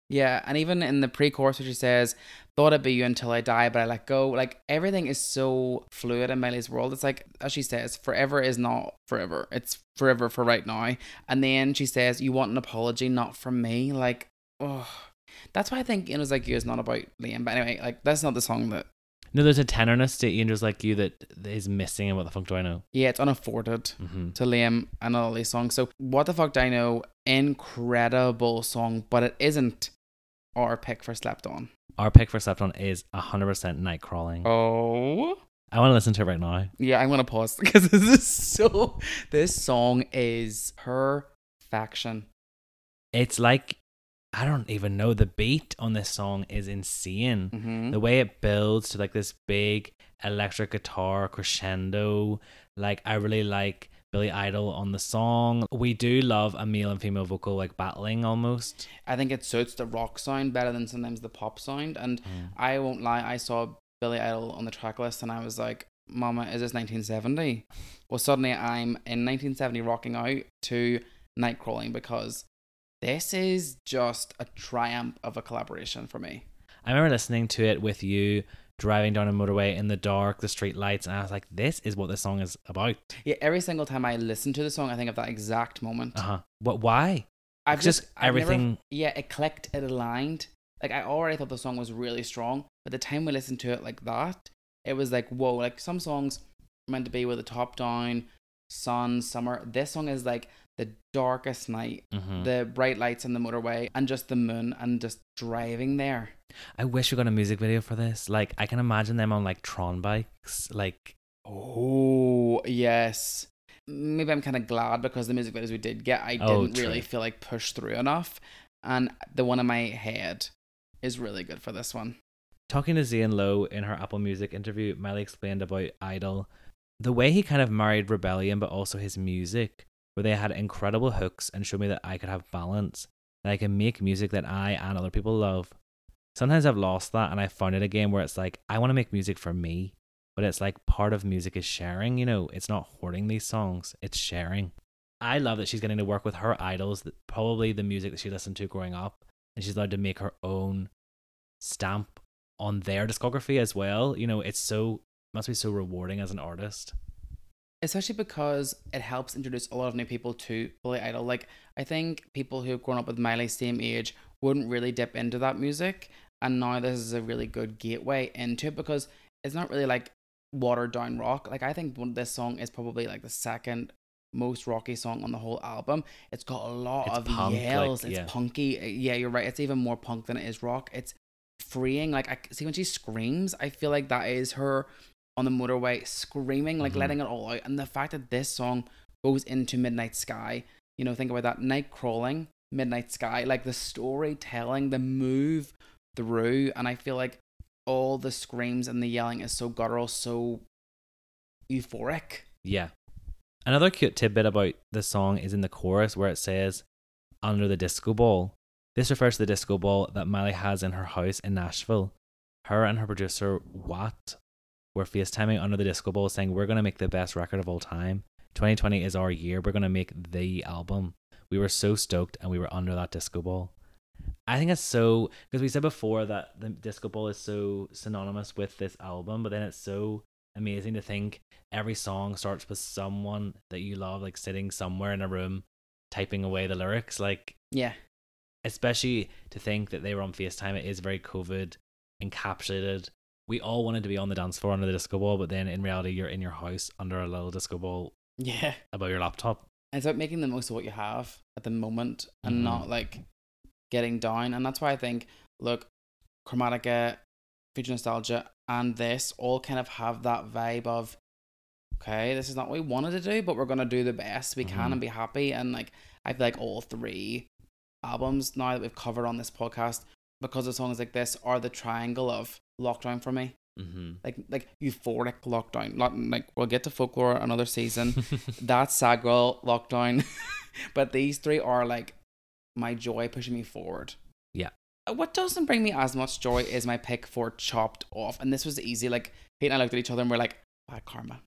Speaker 3: Yeah, and even in the pre-chorus where she says, thought it'd be you until I die, but I let go. Like, everything is so fluid in Miley's world. It's like, as she says, forever is not forever. It's forever for right now. And then she says, you want an apology, not from me. Like, oh, that's why I think Angels Like You is not about Liam. But anyway, like, that's not the song that...
Speaker 1: No, there's a tenderness to Angels Like You that is missing in What the Fuck Do I Know?
Speaker 3: Yeah, it's unafforded
Speaker 1: mm-hmm.
Speaker 3: to Liam and all these songs. So, What the Fuck Do I Know? Incredible song, but it isn't our pick for Slept On.
Speaker 1: Our pick for Slept On is one hundred percent Night Crawling.
Speaker 3: Oh.
Speaker 1: I want to listen to it right now.
Speaker 3: Yeah, I'm going to pause because this is so... This song is perfection.
Speaker 1: It's like... I don't even know. The beat on this song is insane.
Speaker 3: Mm-hmm.
Speaker 1: The way it builds to like this big electric guitar crescendo. Like, I really like Billy Idol on the song. We do love a male and female vocal like battling almost.
Speaker 3: I think it suits the rock sound better than sometimes the pop sound. And mm. I won't lie, I saw Billy Idol on the track list and I was like, Mama, is this nineteen seventy? Well, suddenly I'm in nineteen seventy rocking out to Night Crawling because this is just a triumph of a collaboration for me.
Speaker 1: I remember listening to it with you driving down a motorway in the dark, the street lights, and I was like, this is what this song is about.
Speaker 3: Yeah, every single time I listen to the song, I think of that exact moment.
Speaker 1: Uh-huh. What? Why?
Speaker 3: I've
Speaker 1: it's
Speaker 3: just,
Speaker 1: just
Speaker 3: I've
Speaker 1: everything...
Speaker 3: Never, yeah, it clicked, it aligned. Like, I already thought the song was really strong, but the time we listened to it like that, it was like, whoa. Like, some songs are meant to be with the top down, sun, summer. This song is like the darkest night,
Speaker 1: mm-hmm.
Speaker 3: the bright lights in the motorway, and just the moon, and just driving there.
Speaker 1: I wish we got a music video for this. Like, I can imagine them on like Tron bikes. Like,
Speaker 3: oh yes. Maybe I'm kind of glad because the music videos we did get, I
Speaker 1: oh,
Speaker 3: didn't
Speaker 1: true.
Speaker 3: really feel like pushed through enough, and the one in my head is really good for this one.
Speaker 1: Talking to Zane Lowe in her Apple Music interview, Miley explained about Idol, the way he kind of married rebellion, but also his music, where they had incredible hooks and showed me that I could have balance, that I can make music that I and other people love. Sometimes I've lost that and I found it again where it's like, I want to make music for me, but it's like part of music is sharing, you know, it's not hoarding these songs, it's sharing. I love that she's getting to work with her idols, that probably the music that she listened to growing up, and she's allowed to make her own stamp on their discography as well. You know, it's so, must be so rewarding as an artist.
Speaker 3: Especially because it helps introduce a lot of new people to Billy Idol. Like, I think people who've grown up with Miley's same age wouldn't really dip into that music. And now this is a really good gateway into it because it's not really like watered down rock. Like, I think this song is probably like the second most rocky song on the whole album. It's got a lot
Speaker 1: it's
Speaker 3: of
Speaker 1: punk,
Speaker 3: yells.
Speaker 1: like,
Speaker 3: it's
Speaker 1: yeah.
Speaker 3: punky. Yeah, you're right. It's even more punk than it is rock. It's freeing. Like, I see when she screams, I feel like that is her on the motorway screaming, like mm-hmm. letting it all out. And the fact that this song goes into Midnight Sky, you know, think about that. Night Crawling, Midnight Sky, like the storytelling, the move through, and I feel like all the screams and the yelling is so guttural, so euphoric.
Speaker 1: Yeah. Another cute tidbit about the song is in the chorus where it says, under the disco ball. This refers to the disco ball that Miley has in her house in Nashville. Her and her producer, Watt, were FaceTiming under the disco ball saying, we're going to make the best record of all time. twenty twenty is our year. We're going to make the album. We were so stoked and we were under that disco ball. I think it's so, because we said before that the disco ball is so synonymous with this album, but then it's so amazing to think every song starts with someone that you love, like sitting somewhere in a room typing away the lyrics. Like,
Speaker 3: yeah,
Speaker 1: especially to think that they were on FaceTime. It is very COVID encapsulated. We all wanted to be on the dance floor under the disco ball, but then in reality you're in your house under a little disco ball
Speaker 3: yeah
Speaker 1: above your laptop.
Speaker 3: And it's about making the most of what you have at the moment and mm-hmm. not like getting down. And that's why I think, look, Chromatica, Future Nostalgia, and this all kind of have that vibe of, okay, this is not what we wanted to do, but we're going to do the best we mm-hmm. can and be happy. And like, I feel like all three albums now that we've covered on this podcast, because of songs like this, are the triangle of lockdown for me.
Speaker 1: Mm-hmm.
Speaker 3: Like, like euphoric lockdown. Not like we'll get to Folklore another season. That's Sad Girl lockdown. But these three are like my joy pushing me forward.
Speaker 1: Yeah.
Speaker 3: What doesn't bring me as much joy is my pick for Chopped Off. And this was easy. Like, Pete and I looked at each other and we're like, bad karma.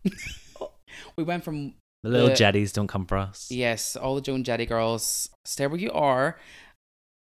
Speaker 3: We went from
Speaker 1: the little
Speaker 3: the,
Speaker 1: jetties don't come for us.
Speaker 3: Yes, all the Joan Jetty girls, stay where you are.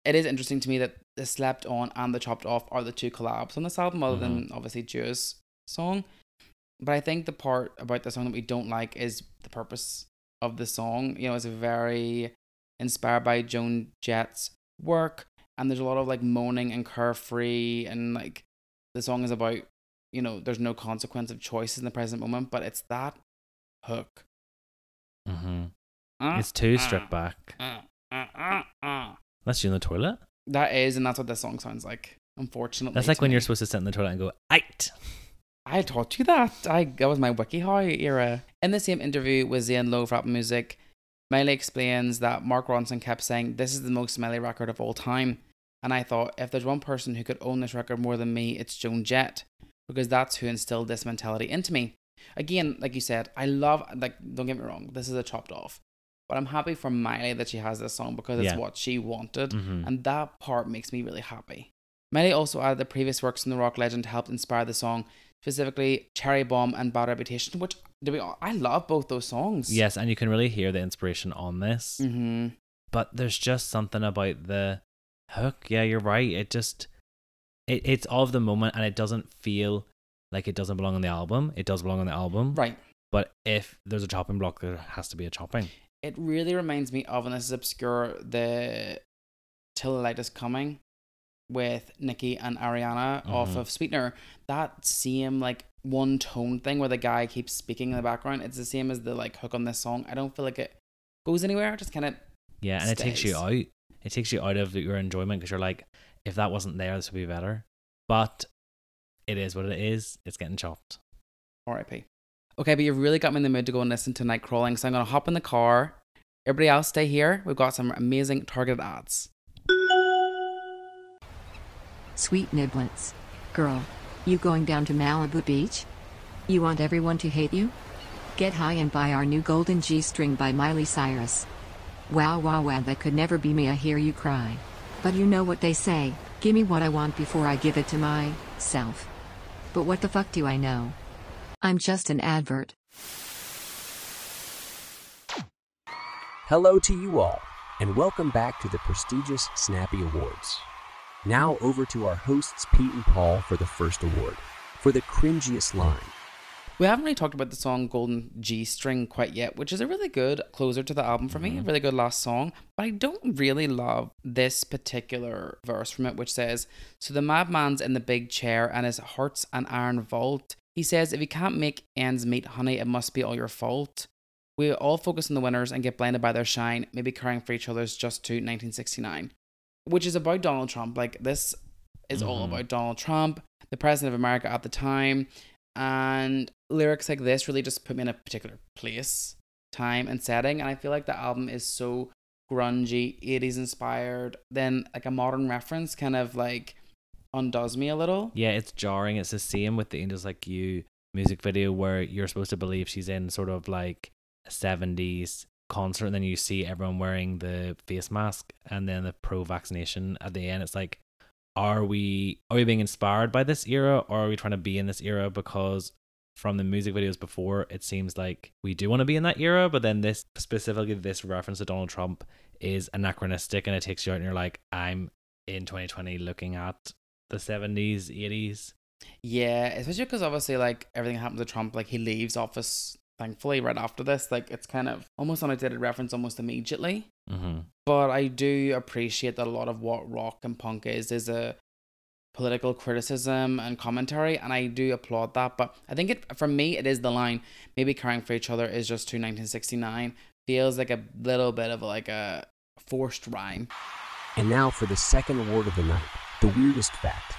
Speaker 3: it is interesting to me that the Slept On and the Chopped Off are the two collabs on this album, other
Speaker 1: Mm-hmm.
Speaker 3: than obviously Dua's song. But I think the part about the song that we don't like is the purpose of the song. You know, it's very inspired by Joan Jett's work, and there's a lot of like moaning and carefree, and like the song is about, you know, there's no consequence of choices in the present moment, but it's that hook.
Speaker 1: Mm-hmm.
Speaker 3: Uh,
Speaker 1: It's too
Speaker 3: uh,
Speaker 1: stripped back.
Speaker 3: uh, uh, uh, uh.
Speaker 1: Unless you're in the toilet.
Speaker 3: That is, and that's what this song sounds like, unfortunately.
Speaker 1: That's like
Speaker 3: to
Speaker 1: when
Speaker 3: me.
Speaker 1: you're supposed to sit in the toilet and go, "Aight."
Speaker 3: I taught you that. I That was my WikiHow era. In the same interview with Zayn Lowe for Apple Music, Miley explains that Mark Ronson kept saying, "This is the most Miley record of all time." And I thought, if there's one person who could own this record more than me, it's Joan Jett, because that's who instilled this mentality into me. Again, like you said, I love, like, don't get me wrong, this is a Chopped Off. But I'm happy for Miley that she has this song because it's
Speaker 1: Yeah.
Speaker 3: what she wanted.
Speaker 1: Mhm.
Speaker 3: And that part makes me really happy. Miley also added the previous works from the rock legend helped inspire the song, specifically Cherry Bomb and Bad Reputation, which, to be honest, I love both those songs.
Speaker 1: Yes, and you can really hear the inspiration on this.
Speaker 3: Mm-hmm.
Speaker 1: But there's just something about the hook. Yeah, you're right. It just, it, it's of the moment, and it doesn't feel like it doesn't belong on the album. It does belong on the album.
Speaker 3: Right.
Speaker 1: But if there's a chopping block, there has to be a chopping.
Speaker 3: It really reminds me of, and this is obscure, the Till the Light Is Coming with Nicki and Ariana off
Speaker 1: Mhm.
Speaker 3: of Sweetener. That same like one tone thing where the guy keeps speaking in the background, it's the same as the like hook on this song. I don't feel like it goes anywhere. It just kind of
Speaker 1: Yeah, and it takes you
Speaker 3: stays.
Speaker 1: out. It takes you out of your enjoyment because you're like, if that wasn't there, this would be better. But it is what it is. It's getting chopped.
Speaker 3: R I P. Okay, but you've really got me in the mood to go and listen to Night Crawling, so I'm going to hop in the car. Everybody else stay here. We've got some amazing targeted ads.
Speaker 13: Sweet Niblets. Girl, you going down to Malibu Beach? You want everyone to hate you? Get high and buy our new Golden G-String by Miley Cyrus. Wow wow wow, that could never be me, I hear you cry. But you know what they say, give me what I want before I give it to myself. But what the fuck do I know? I'm just an advert.
Speaker 14: Hello to you all, and welcome back to the prestigious Snappy Awards. Now over to our hosts Pete and Paul for the first award, for the cringiest line.
Speaker 3: We haven't really talked about the song Golden G-String quite yet, which is a really good closer to the album for me, a really good last song. But I don't really love this particular verse from it, which says, "So the madman's in the big chair and his heart's an iron vault. He says, if you can't make ends meet, honey, it must be all your fault. We all focus on the winners and get blinded by their shine, maybe caring for each other's just to nineteen sixty-nine. Which is about Donald Trump. Like, this is all
Speaker 1: Mhm.
Speaker 3: about Donald Trump, the president of America at the time. And lyrics like this really just put me in a particular place, time, and setting. And I feel like the album is so grungy, eighties inspired. Then, like, a modern reference kind of like undoes me a little.
Speaker 1: Yeah, it's jarring. It's the same with the Angels Like You music video where you're supposed to believe she's in sort of like a seventies concert, and then you see everyone wearing the face mask and then the pro-vaccination at the end. It's like, are we are we being inspired by this era, or are we trying to be in this era? Because from the music videos before, it seems like we do want to be in that era, but then this, specifically this reference to Donald Trump, is anachronistic, and it takes you out and you're like, I'm in twenty twenty looking at the seventies, eighties.
Speaker 3: Yeah, especially because obviously, like, everything that happens to Trump, like, he leaves office, thankfully, right after this. Like, it's kind of almost an outdated reference almost immediately.
Speaker 1: Mm-hmm.
Speaker 3: But I do appreciate that a lot of what rock and punk is, is a political criticism and commentary, and I do applaud that. But I think it, for me, it is the line, maybe caring for each other is just to nineteen sixty-nine, feels like a little bit of like a forced rhyme.
Speaker 14: And now for the second award of the night, the weirdest fact.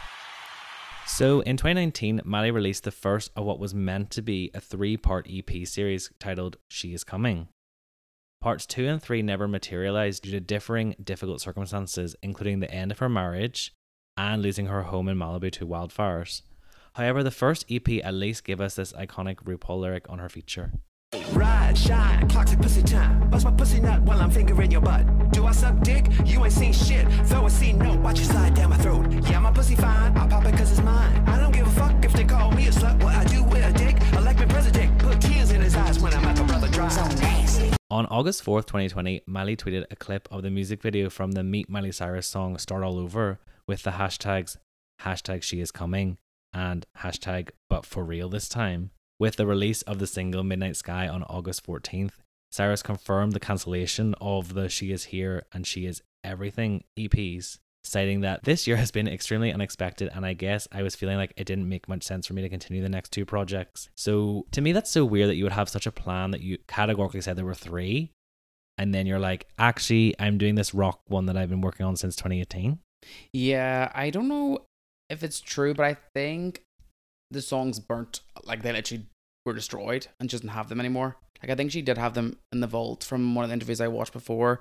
Speaker 1: So in twenty nineteen, Miley released the first of what was meant to be a three-part E P series titled She Is Coming. Parts two and three never materialized due to differing difficult circumstances, including the end of her marriage and losing her home in Malibu to wildfires. However, the first E P at least gave us this iconic RuPaul lyric on her feature.
Speaker 12: Ride, shine, clock's like pussy time. Bust my pussy nut while I'm fingering your butt. Do I suck dick? You ain't seen shit. Throw a C note, watch it slide down my throat. Yeah, my pussy fine, I'll pop it cause it's mine. I don't give a fuck if they call me a slut. What I do with a dick, I like my president. Put tears in his eyes when I make a brother dry. So nasty.
Speaker 1: On August fourth, twenty twenty, Miley tweeted a clip of the music video from the Meet Miley Cyrus song Start All Over with the hashtags hashtag she is coming and hashtag but for real this time. With the release of the single Midnight Sky on August fourteenth, Cyrus confirmed the cancellation of the She Is Here and She Is Everything E Ps, citing that this year has been extremely unexpected and I guess I was feeling like it didn't make much sense for me to continue the next two projects. So to me that's so weird that you would have such a plan that you categorically said there were three and then you're like, actually I'm doing this rock one that I've been working on since twenty eighteen.
Speaker 3: Yeah, I don't know if it's true, but I think the songs burnt, like they literally were destroyed and she doesn't have them anymore. Like I think she did have them in the vault from one of the interviews I watched before.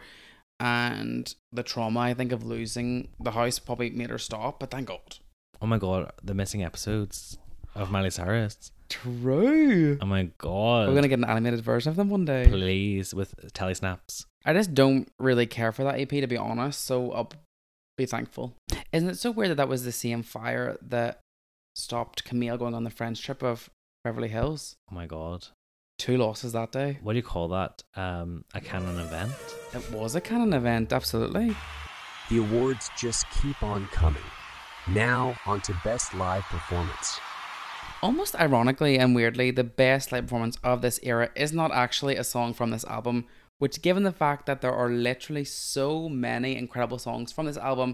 Speaker 3: And the trauma, I think, of losing the house probably made her stop, but thank God.
Speaker 1: Oh my God, the missing episodes of Miley Cyrus.
Speaker 3: True.
Speaker 1: Oh my God.
Speaker 3: We're going to get an animated version of them one day.
Speaker 1: Please, with telesnaps.
Speaker 3: I just don't really care for that E P, to be honest, so I'll be thankful. Isn't it so weird that that was the same fire that stopped Camille going on the French trip of Beverly Hills?
Speaker 1: Oh my God.
Speaker 3: Two losses that day.
Speaker 1: What do you call that? Um, a canon event?
Speaker 3: It was a canon event, absolutely.
Speaker 14: The awards just keep on coming. Now, on to Best Live Performance.
Speaker 3: Almost ironically and weirdly, the best live performance of this era is not actually a song from this album, which, given the fact that there are literally so many incredible songs from this album,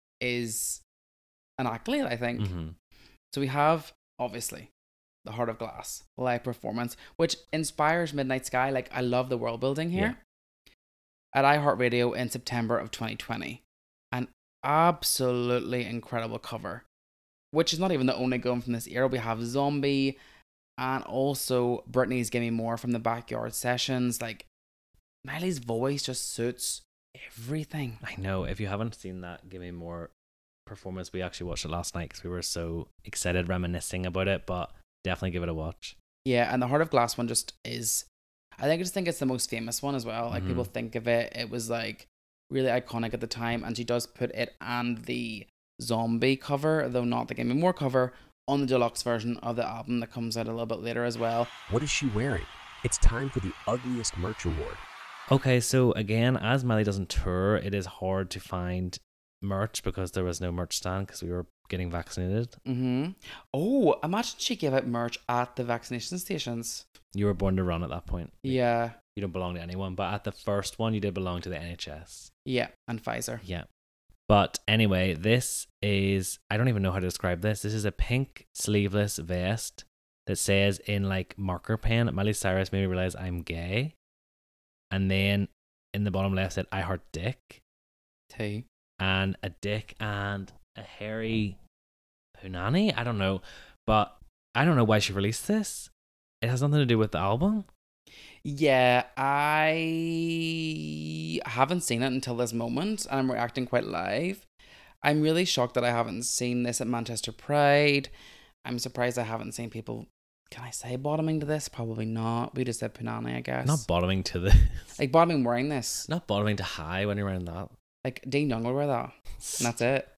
Speaker 3: is an accolade, I think.
Speaker 1: Mm-hmm.
Speaker 3: So we have, obviously, The Heart of Glass live performance, which inspires Midnight Sky. Like, I love the world building here. Yeah. At iHeartRadio in September of twenty twenty. An absolutely incredible cover, which is not even the only going from this era. We have Zombie and also Britney's Gimme More from the Backyard Sessions. Like, Miley's voice just suits everything.
Speaker 1: I know. If you haven't seen that Gimme More performance, we actually watched it last night because we were so excited reminiscing about it, but definitely give it a watch.
Speaker 3: Yeah, and the Heart of Glass one just is, I think I just think it's the most famous one as well. Like,
Speaker 1: Mm-hmm.
Speaker 3: people think of it, it was like really iconic at the time, and she does put it and the Zombie cover, though not the Gimme More cover, on the deluxe version of the album that comes out a little bit later as well.
Speaker 14: What is she wearing? It's time for the Ugliest Merch Award.
Speaker 1: Okay, so again, as Miley doesn't tour, it is hard to find merch because there was no merch stand because we were getting vaccinated.
Speaker 3: Mm-hmm. Oh, imagine she gave out merch at the vaccination stations.
Speaker 1: You were born to run at that point.
Speaker 3: Yeah.
Speaker 1: You don't belong to anyone, but at the first one, you did belong to the N H S.
Speaker 3: Yeah, and Pfizer.
Speaker 1: Yeah. But anyway, this is, I don't even know how to describe this. This is a pink sleeveless vest that says in like marker pen, Miley Cyrus made me realize I'm gay. And then in the bottom left said, I heart dick.
Speaker 3: T.
Speaker 1: And a dick and a hairy punani? I don't know. But I don't know why she released this. It has nothing to do with the album.
Speaker 3: Yeah, I haven't seen it until this moment, and I'm reacting quite live. I'm really shocked that I haven't seen this at Manchester Pride. I'm surprised I haven't seen people, can I say bottoming to this? Probably not. We just said punani, I guess.
Speaker 1: Not bottoming to this.
Speaker 3: Like bottoming wearing this.
Speaker 1: Not bottoming to high when you're wearing that.
Speaker 3: Like Dean Young will wear that. And that's it.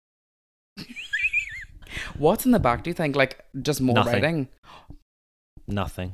Speaker 3: What's in the back, do you think? Like, just more
Speaker 1: Nothing.
Speaker 3: writing?
Speaker 1: Nothing.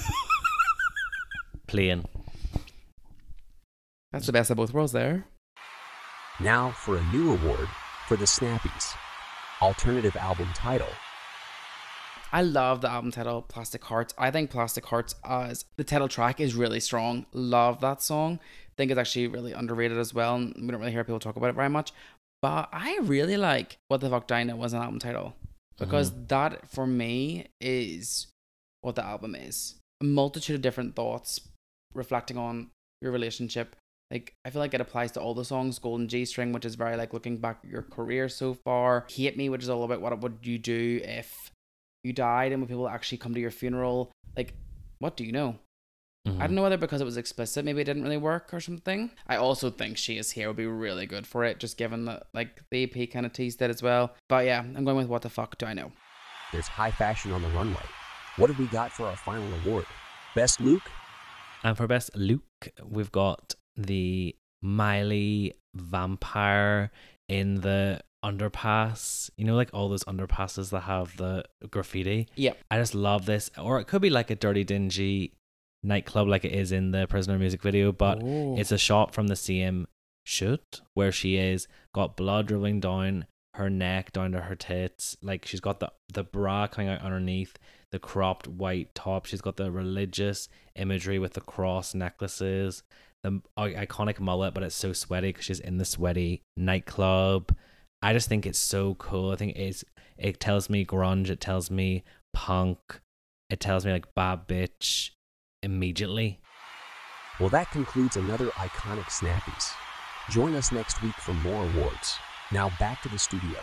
Speaker 1: Plain.
Speaker 3: That's the best of both worlds there.
Speaker 14: Now for a new award for the Snappies. Alternative album title.
Speaker 3: I love the album title, Plastic Hearts. I think Plastic Hearts as the title track is really strong. Love that song. Think it's actually really underrated as well. And we don't really hear people talk about it very much. But I really like What the Fuck Do I Know as an album title. Because mm-hmm. that, for me, is what the album is. A multitude of different thoughts reflecting on your relationship. Like, I feel like it applies to all the songs. Golden G-String, which is very like looking back at your career so far. Hate Me, which is all about what would you do if you died and when people actually come to your funeral. Like, what do you know? Mm-hmm. I don't know whether because it was explicit, maybe it didn't really work or something. I also think She Is Here would be really good for it, just given that like the E P kind of teased it as well. But yeah, I'm going with What the Fuck Do I Know.
Speaker 14: There's High Fashion on the Runway. What have we got for our final award? Best Luke?
Speaker 1: And for Best Luke, we've got the Miley vampire in the underpass. You know, like all those underpasses that have the graffiti?
Speaker 3: Yep.
Speaker 1: I just love this. Or it could be like a dirty, dingy nightclub like it is in the Prisoner music video, but
Speaker 3: Oh.
Speaker 1: it's a shot from the same shoot where she is got blood dribbling down her neck, down to her tits. Like she's got the, the bra coming out underneath, the cropped white top. She's got the religious imagery with the cross necklaces, the i- iconic mullet, but it's so sweaty because she's in the sweaty nightclub. I just think it's so cool. I think it's it tells me grunge, it tells me punk, it tells me like bad bitch immediately.
Speaker 14: Well, that concludes another iconic Snappies. Join us next week for more awards. Now back to the studio.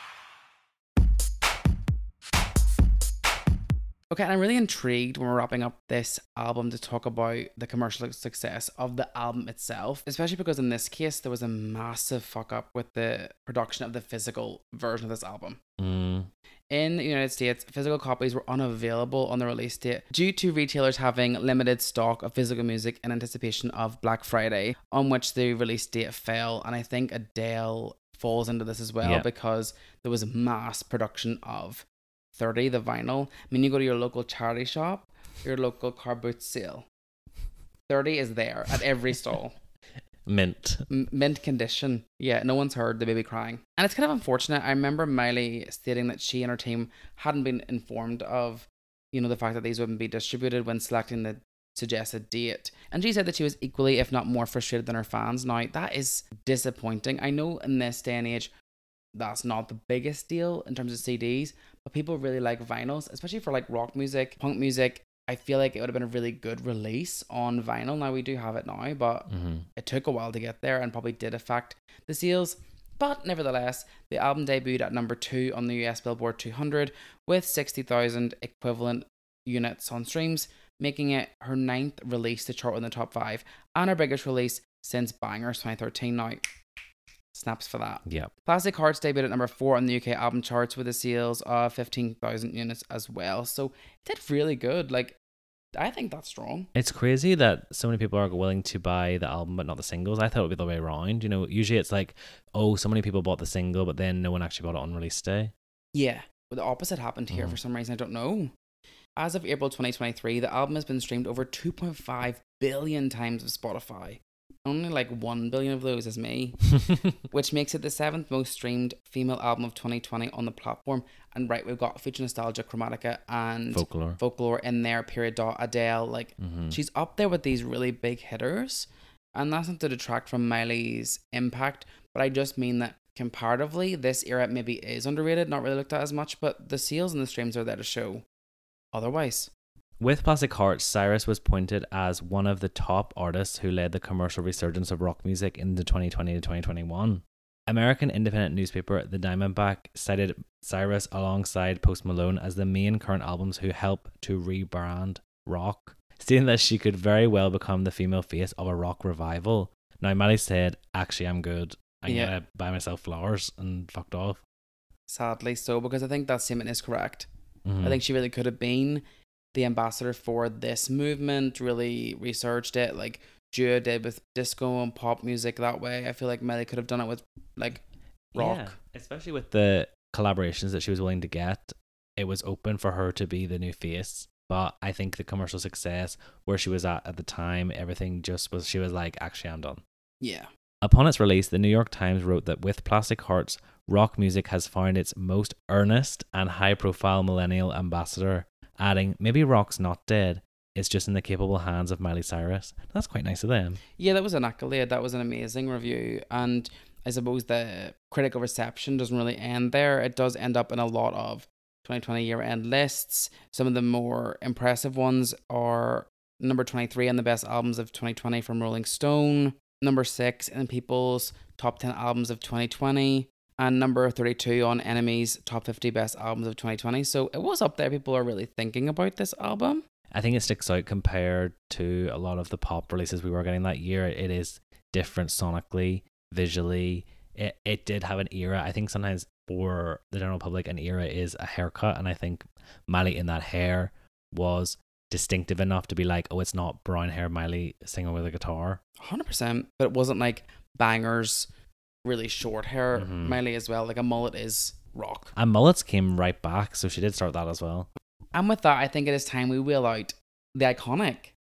Speaker 3: Okay, and I'm really intrigued when we're wrapping up this album to talk about the commercial success of the album itself, especially because in this case, there was a massive fuck up with the production of the physical version of this album.
Speaker 1: Mm.
Speaker 3: In the United States, physical copies were unavailable on the release date due to retailers having limited stock of physical music in anticipation of Black Friday, on which the release date fell. And I think Adele falls into this as well,
Speaker 1: Yeah.
Speaker 3: because there was mass production of thirty, the vinyl. I mean, you go to your local charity shop, your local car boot sale, thirty is there at every stall.
Speaker 1: Mint.
Speaker 3: M- mint condition. Yeah, no one's heard the baby crying. And it's kind of unfortunate. I remember Miley stating that she and her team hadn't been informed of, you know, the fact that these wouldn't be distributed when selecting the suggested date. And she said that she was equally, if not more, frustrated than her fans. Now, that is disappointing. I know in this day and age, that's not the biggest deal in terms of C Ds, but people really like vinyls, especially for like rock music, punk music. I feel like it would have been a really good release on vinyl. Now we do have it now, but
Speaker 1: Mm-hmm.
Speaker 3: it took a while to get there and probably did affect the sales. But nevertheless, the album debuted at number two on the U S Billboard two hundred with sixty thousand equivalent units on streams, making it her ninth release to chart in the top five and her biggest release since Bangers twenty thirteen. Now, snaps for that.
Speaker 1: Yeah.
Speaker 3: Plastic Hearts debuted at number four on the U K album charts with the sales of fifteen thousand units as well. So it did really good. Like, I think that's strong.
Speaker 1: It's crazy that so many people are willing to buy the album but not the singles. I thought it would be the way around. You know, usually it's like, oh, so many people bought the single, but then no one actually bought it on release day.
Speaker 3: Yeah, but the opposite happened here
Speaker 1: Mhm.
Speaker 3: for some reason. I don't know. As of April twenty twenty-three, the album has been streamed over two point five billion times with Spotify. Only like one billion of those is me, which makes it the seventh most streamed female album of twenty twenty on the platform. And right, we've got Future Nostalgia, Chromatica, and
Speaker 1: Folklore.
Speaker 3: Folklore in there, period dot Adele. Like,
Speaker 1: Mhm.
Speaker 3: she's up there with these really big hitters. And that's not to detract from Miley's impact, but I just mean that comparatively, this era maybe is underrated, not really looked at as much, but the sales and the streams are there to show otherwise.
Speaker 1: With Plastic Hearts, Cyrus was pointed as one of the top artists who led the commercial resurgence of rock music in the twenty twenty to twenty twenty-one. American independent newspaper The Diamondback cited Cyrus alongside Post Malone as the main current albums who help to rebrand rock, stating that she could very well become the female face of a rock revival. Now, Miley said, actually, I'm good. I'm
Speaker 3: Yeah.
Speaker 1: going to buy myself flowers, and fucked off.
Speaker 3: Sadly so, because I think that statement is correct.
Speaker 1: Mhm.
Speaker 3: I think she really could have been the ambassador for this movement, really researched it like Dua did with disco and pop music that way. I feel like Miley could have done it with like rock.
Speaker 1: Yeah, especially with the collaborations that she was willing to get. It was open for her to be the new face. But I think the commercial success, where she was at at the time, everything just was, she was like, actually, I'm done.
Speaker 3: Yeah.
Speaker 1: Upon its release, the New York Times wrote that with Plastic Hearts, rock music has found its most earnest and high-profile millennial ambassador, adding, maybe rock's not dead, it's just in the capable hands of Miley Cyrus. That's quite nice of them.
Speaker 3: Yeah, that was an accolade. That was an amazing review. And I suppose the critical reception doesn't really end there. It does end up in a lot of twenty twenty year-end lists. Some of the more impressive ones are number twenty-three on the best albums of twenty twenty from Rolling Stone, number six in People's top ten albums of twenty twenty, and number thirty-two on N M E's top fifty best albums of twenty twenty. So it was up there. People are really thinking about this album.
Speaker 1: I think it sticks out compared to a lot of the pop releases we were getting that year. It is different sonically, visually. It it did have an era. I think sometimes for the general public, an era is a haircut, and I think Miley in that hair was distinctive enough to be like, oh, it's not brown hair Miley singing with a guitar.
Speaker 3: one hundred percent. But it wasn't like bangers, really short hair
Speaker 1: Mhm.
Speaker 3: Miley as well. Like a mullet is rock.
Speaker 1: And mullets came right back, so she did start that as well.
Speaker 3: And with that, I think it is time we wheel out the iconic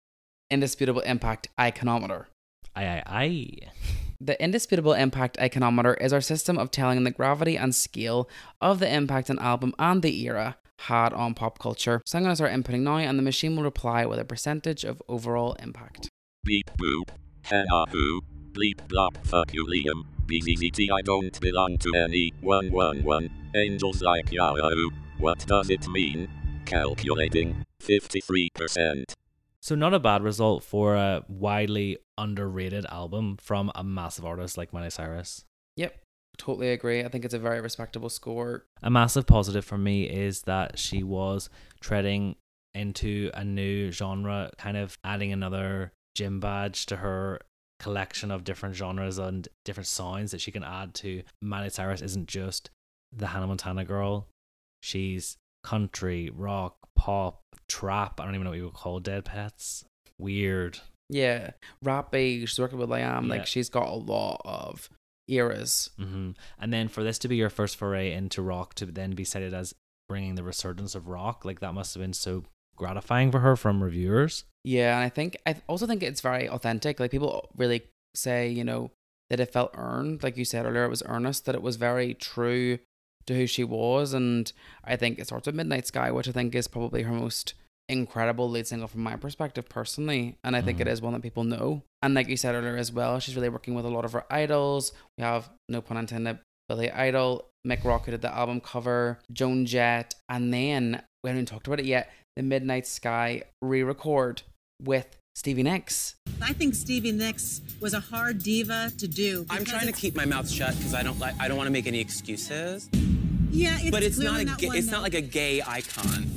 Speaker 3: Indisputable Impact Iconometer.
Speaker 1: Aye, aye, aye.
Speaker 3: The Indisputable Impact Iconometer is our system of telling the gravity and scale of the impact an album and the era had on pop culture. So I'm going to start inputting now, and the machine will reply with a percentage of overall impact.
Speaker 15: Beep boop. Ha boo. Bleep blop. Fuck you, Liam. B Z Z T. I don't belong to any. one one one. Angels like Yahoo. What does it mean? Calculating. fifty-three percent.
Speaker 1: So not a bad result for a widely underrated album from a massive artist like Miley Cyrus.
Speaker 3: Yep, totally agree. I think it's a very respectable score.
Speaker 1: A massive positive for me is that she was treading into a new genre, kind of adding another gym badge to her collection of different genres and different sounds that she can add to. Miley Cyrus isn't just the Hannah Montana girl. She's country, rock, pop, trap. I don't even know what you would call Dead Pets. Weird.
Speaker 3: Yeah, rappy. She's working with Liam.
Speaker 1: Yeah.
Speaker 3: Like, she's got a lot of eras.
Speaker 1: Mm-hmm. And then for this to be your first foray into rock, to then be cited as bringing the resurgence of rock, like that must have been so gratifying for her from reviewers.
Speaker 3: Yeah, and I think I also think it's very authentic. Like, people really say, you know, that it felt earned. Like you said earlier, it was earnest. That it was very true to who she was. And I think it starts with Midnight Sky, which I think is probably her most incredible lead single from my perspective personally, and I think
Speaker 1: Mm-hmm.
Speaker 3: it is one that people know. And like you said earlier as well, she's really working with a lot of her idols. We have, no pun intended, Billy Idol, Mick Rock, who did the album cover, Joan Jett, and then we haven't even talked about it yet, the Midnight Sky re-record with Stevie Nicks.
Speaker 16: I think Stevie Nicks was a hard diva to do.
Speaker 17: I'm trying to keep my mouth shut because I don't like I don't want to make any excuses.
Speaker 16: Yeah, it's
Speaker 17: but it's not
Speaker 16: clearly
Speaker 17: a
Speaker 16: not
Speaker 17: ga-
Speaker 16: one
Speaker 17: it's
Speaker 16: that-
Speaker 17: not like a gay icon.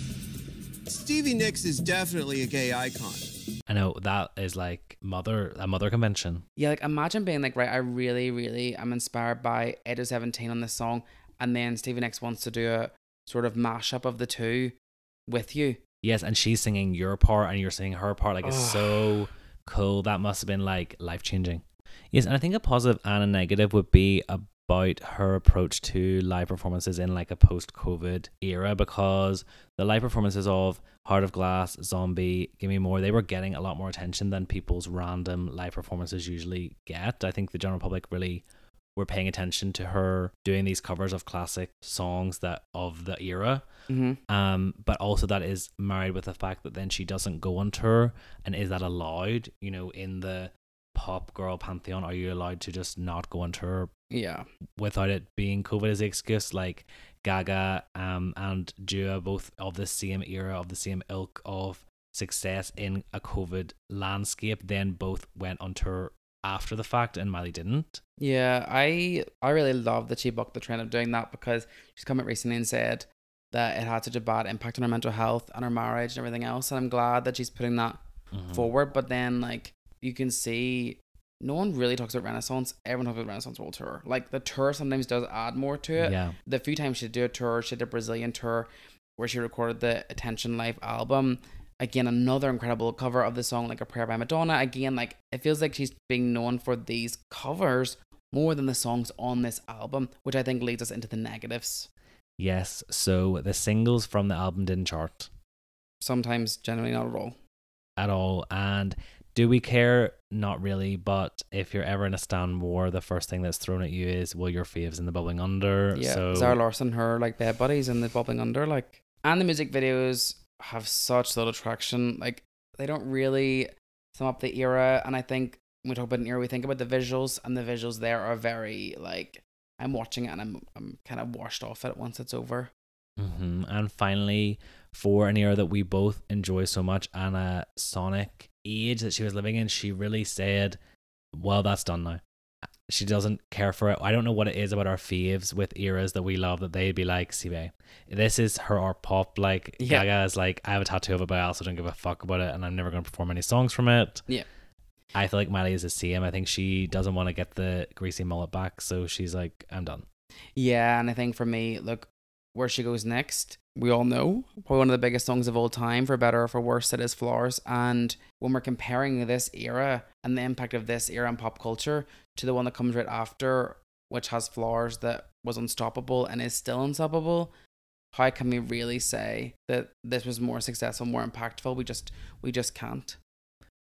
Speaker 18: Stevie Nicks is definitely a gay icon.
Speaker 1: I know that is like mother a mother convention.
Speaker 3: Yeah, like imagine being like, right, I really, really am inspired by Edo seventeen on this song, and then Stevie Nicks wants to do a sort of mashup of the two with you.
Speaker 1: Yes, and she's singing your part and you're singing her part. Like, it's
Speaker 3: Ugh.
Speaker 1: so cool. That must have been like life changing. Yes, and I think a positive and a negative would be about her approach to live performances in like a post-COVID era, because the live performances of Heart of Glass, Zombie, Give Me More, they were getting a lot more attention than people's random live performances usually get. I think the general public really were paying attention to her doing these covers of classic songs that of the era.
Speaker 3: Mm-hmm.
Speaker 1: Um, but also that is married with the fact that then she doesn't go on tour, and is that allowed? You know, in the pop girl pantheon, are you allowed to just not go on tour?
Speaker 3: Yeah.
Speaker 1: Without it being COVID as the excuse, like Gaga um and Dua, both of the same era, of the same ilk of success in a COVID landscape, then both went on tour after the fact, and Miley didn't.
Speaker 3: Yeah, I I really love that she bucked the trend of doing that, because she's come out recently and said that it had such a bad impact on her mental health and her marriage and everything else, and I'm glad that she's putting that
Speaker 1: Mhm.
Speaker 3: forward. But then, like, you can see no one really talks about Renaissance. Everyone talks about Renaissance World Tour. Like, the tour sometimes does add more to it.
Speaker 1: Yeah.
Speaker 3: The few times she did do a tour, she did a Brazilian tour where she recorded the Attention Live album. Again, another incredible cover of the song, like A Prayer by Madonna. Again, like, it feels like she's being known for these covers more than the songs on this album, which I think leads us into the negatives.
Speaker 1: Yes, so the singles from the album didn't chart
Speaker 3: Sometimes, generally not at all.
Speaker 1: at all. And do we care? Not really. But if you're ever in a Stan war, the first thing that's thrown at you is, well, your faves in the Bubbling Under.
Speaker 3: Yeah,
Speaker 1: so
Speaker 3: Zara Larsson, her like bed buddies in the Bubbling Under, like, and the music videos have such little traction. Like, they don't really sum up the era. And I think when we talk about an era, we think about the visuals, and the visuals there are very like, I'm watching it and I'm I'm kind of washed off it once it's over.
Speaker 1: Mm-hmm. And finally, for an era that we both enjoy so much and a sonic age that she was living in, she really said, well, that's done now. She doesn't care for it. I don't know what it is about our faves with eras that we love that they'd be like, see, babe, this is her art pop. Like,
Speaker 3: Yeah.
Speaker 1: Gaga is like, I have a tattoo of it, but I also don't give a fuck about it, and I'm never going to perform any songs from it.
Speaker 3: Yeah.
Speaker 1: I feel like Miley is the same. I think she doesn't want to get the greasy mullet back, so she's like, I'm done.
Speaker 3: Yeah, and I think for me, look, where she goes next, we all know, probably one of the biggest songs of all time, for better or for worse, it is Flowers. And when we're comparing this era and the impact of this era in pop culture to the one that comes right after, which has Flowers that was unstoppable and is still unstoppable, how can we really say that this was more successful, more impactful? We just we just can't.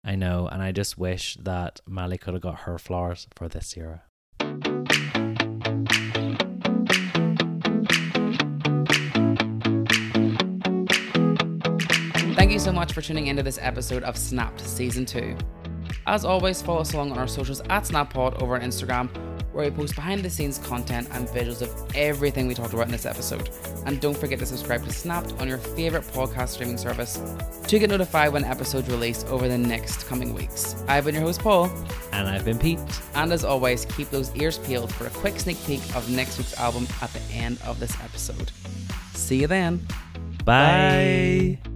Speaker 1: I know, and I just wish that Miley could have got her flowers for this era.
Speaker 3: Thank you so much for tuning into this episode of Snapped Season two. As always, follow us along on our socials at SnapPod over on Instagram, where we post behind the scenes content and visuals of everything we talked about in this episode. And don't forget to subscribe to Snapped on your favourite podcast streaming service to get notified when episodes release over the next coming weeks. I've been your host, Paul.
Speaker 1: And I've been Pete.
Speaker 3: And as always, keep those ears peeled for a quick sneak peek of next week's album at the end of this episode. See you then.
Speaker 1: Bye. Bye.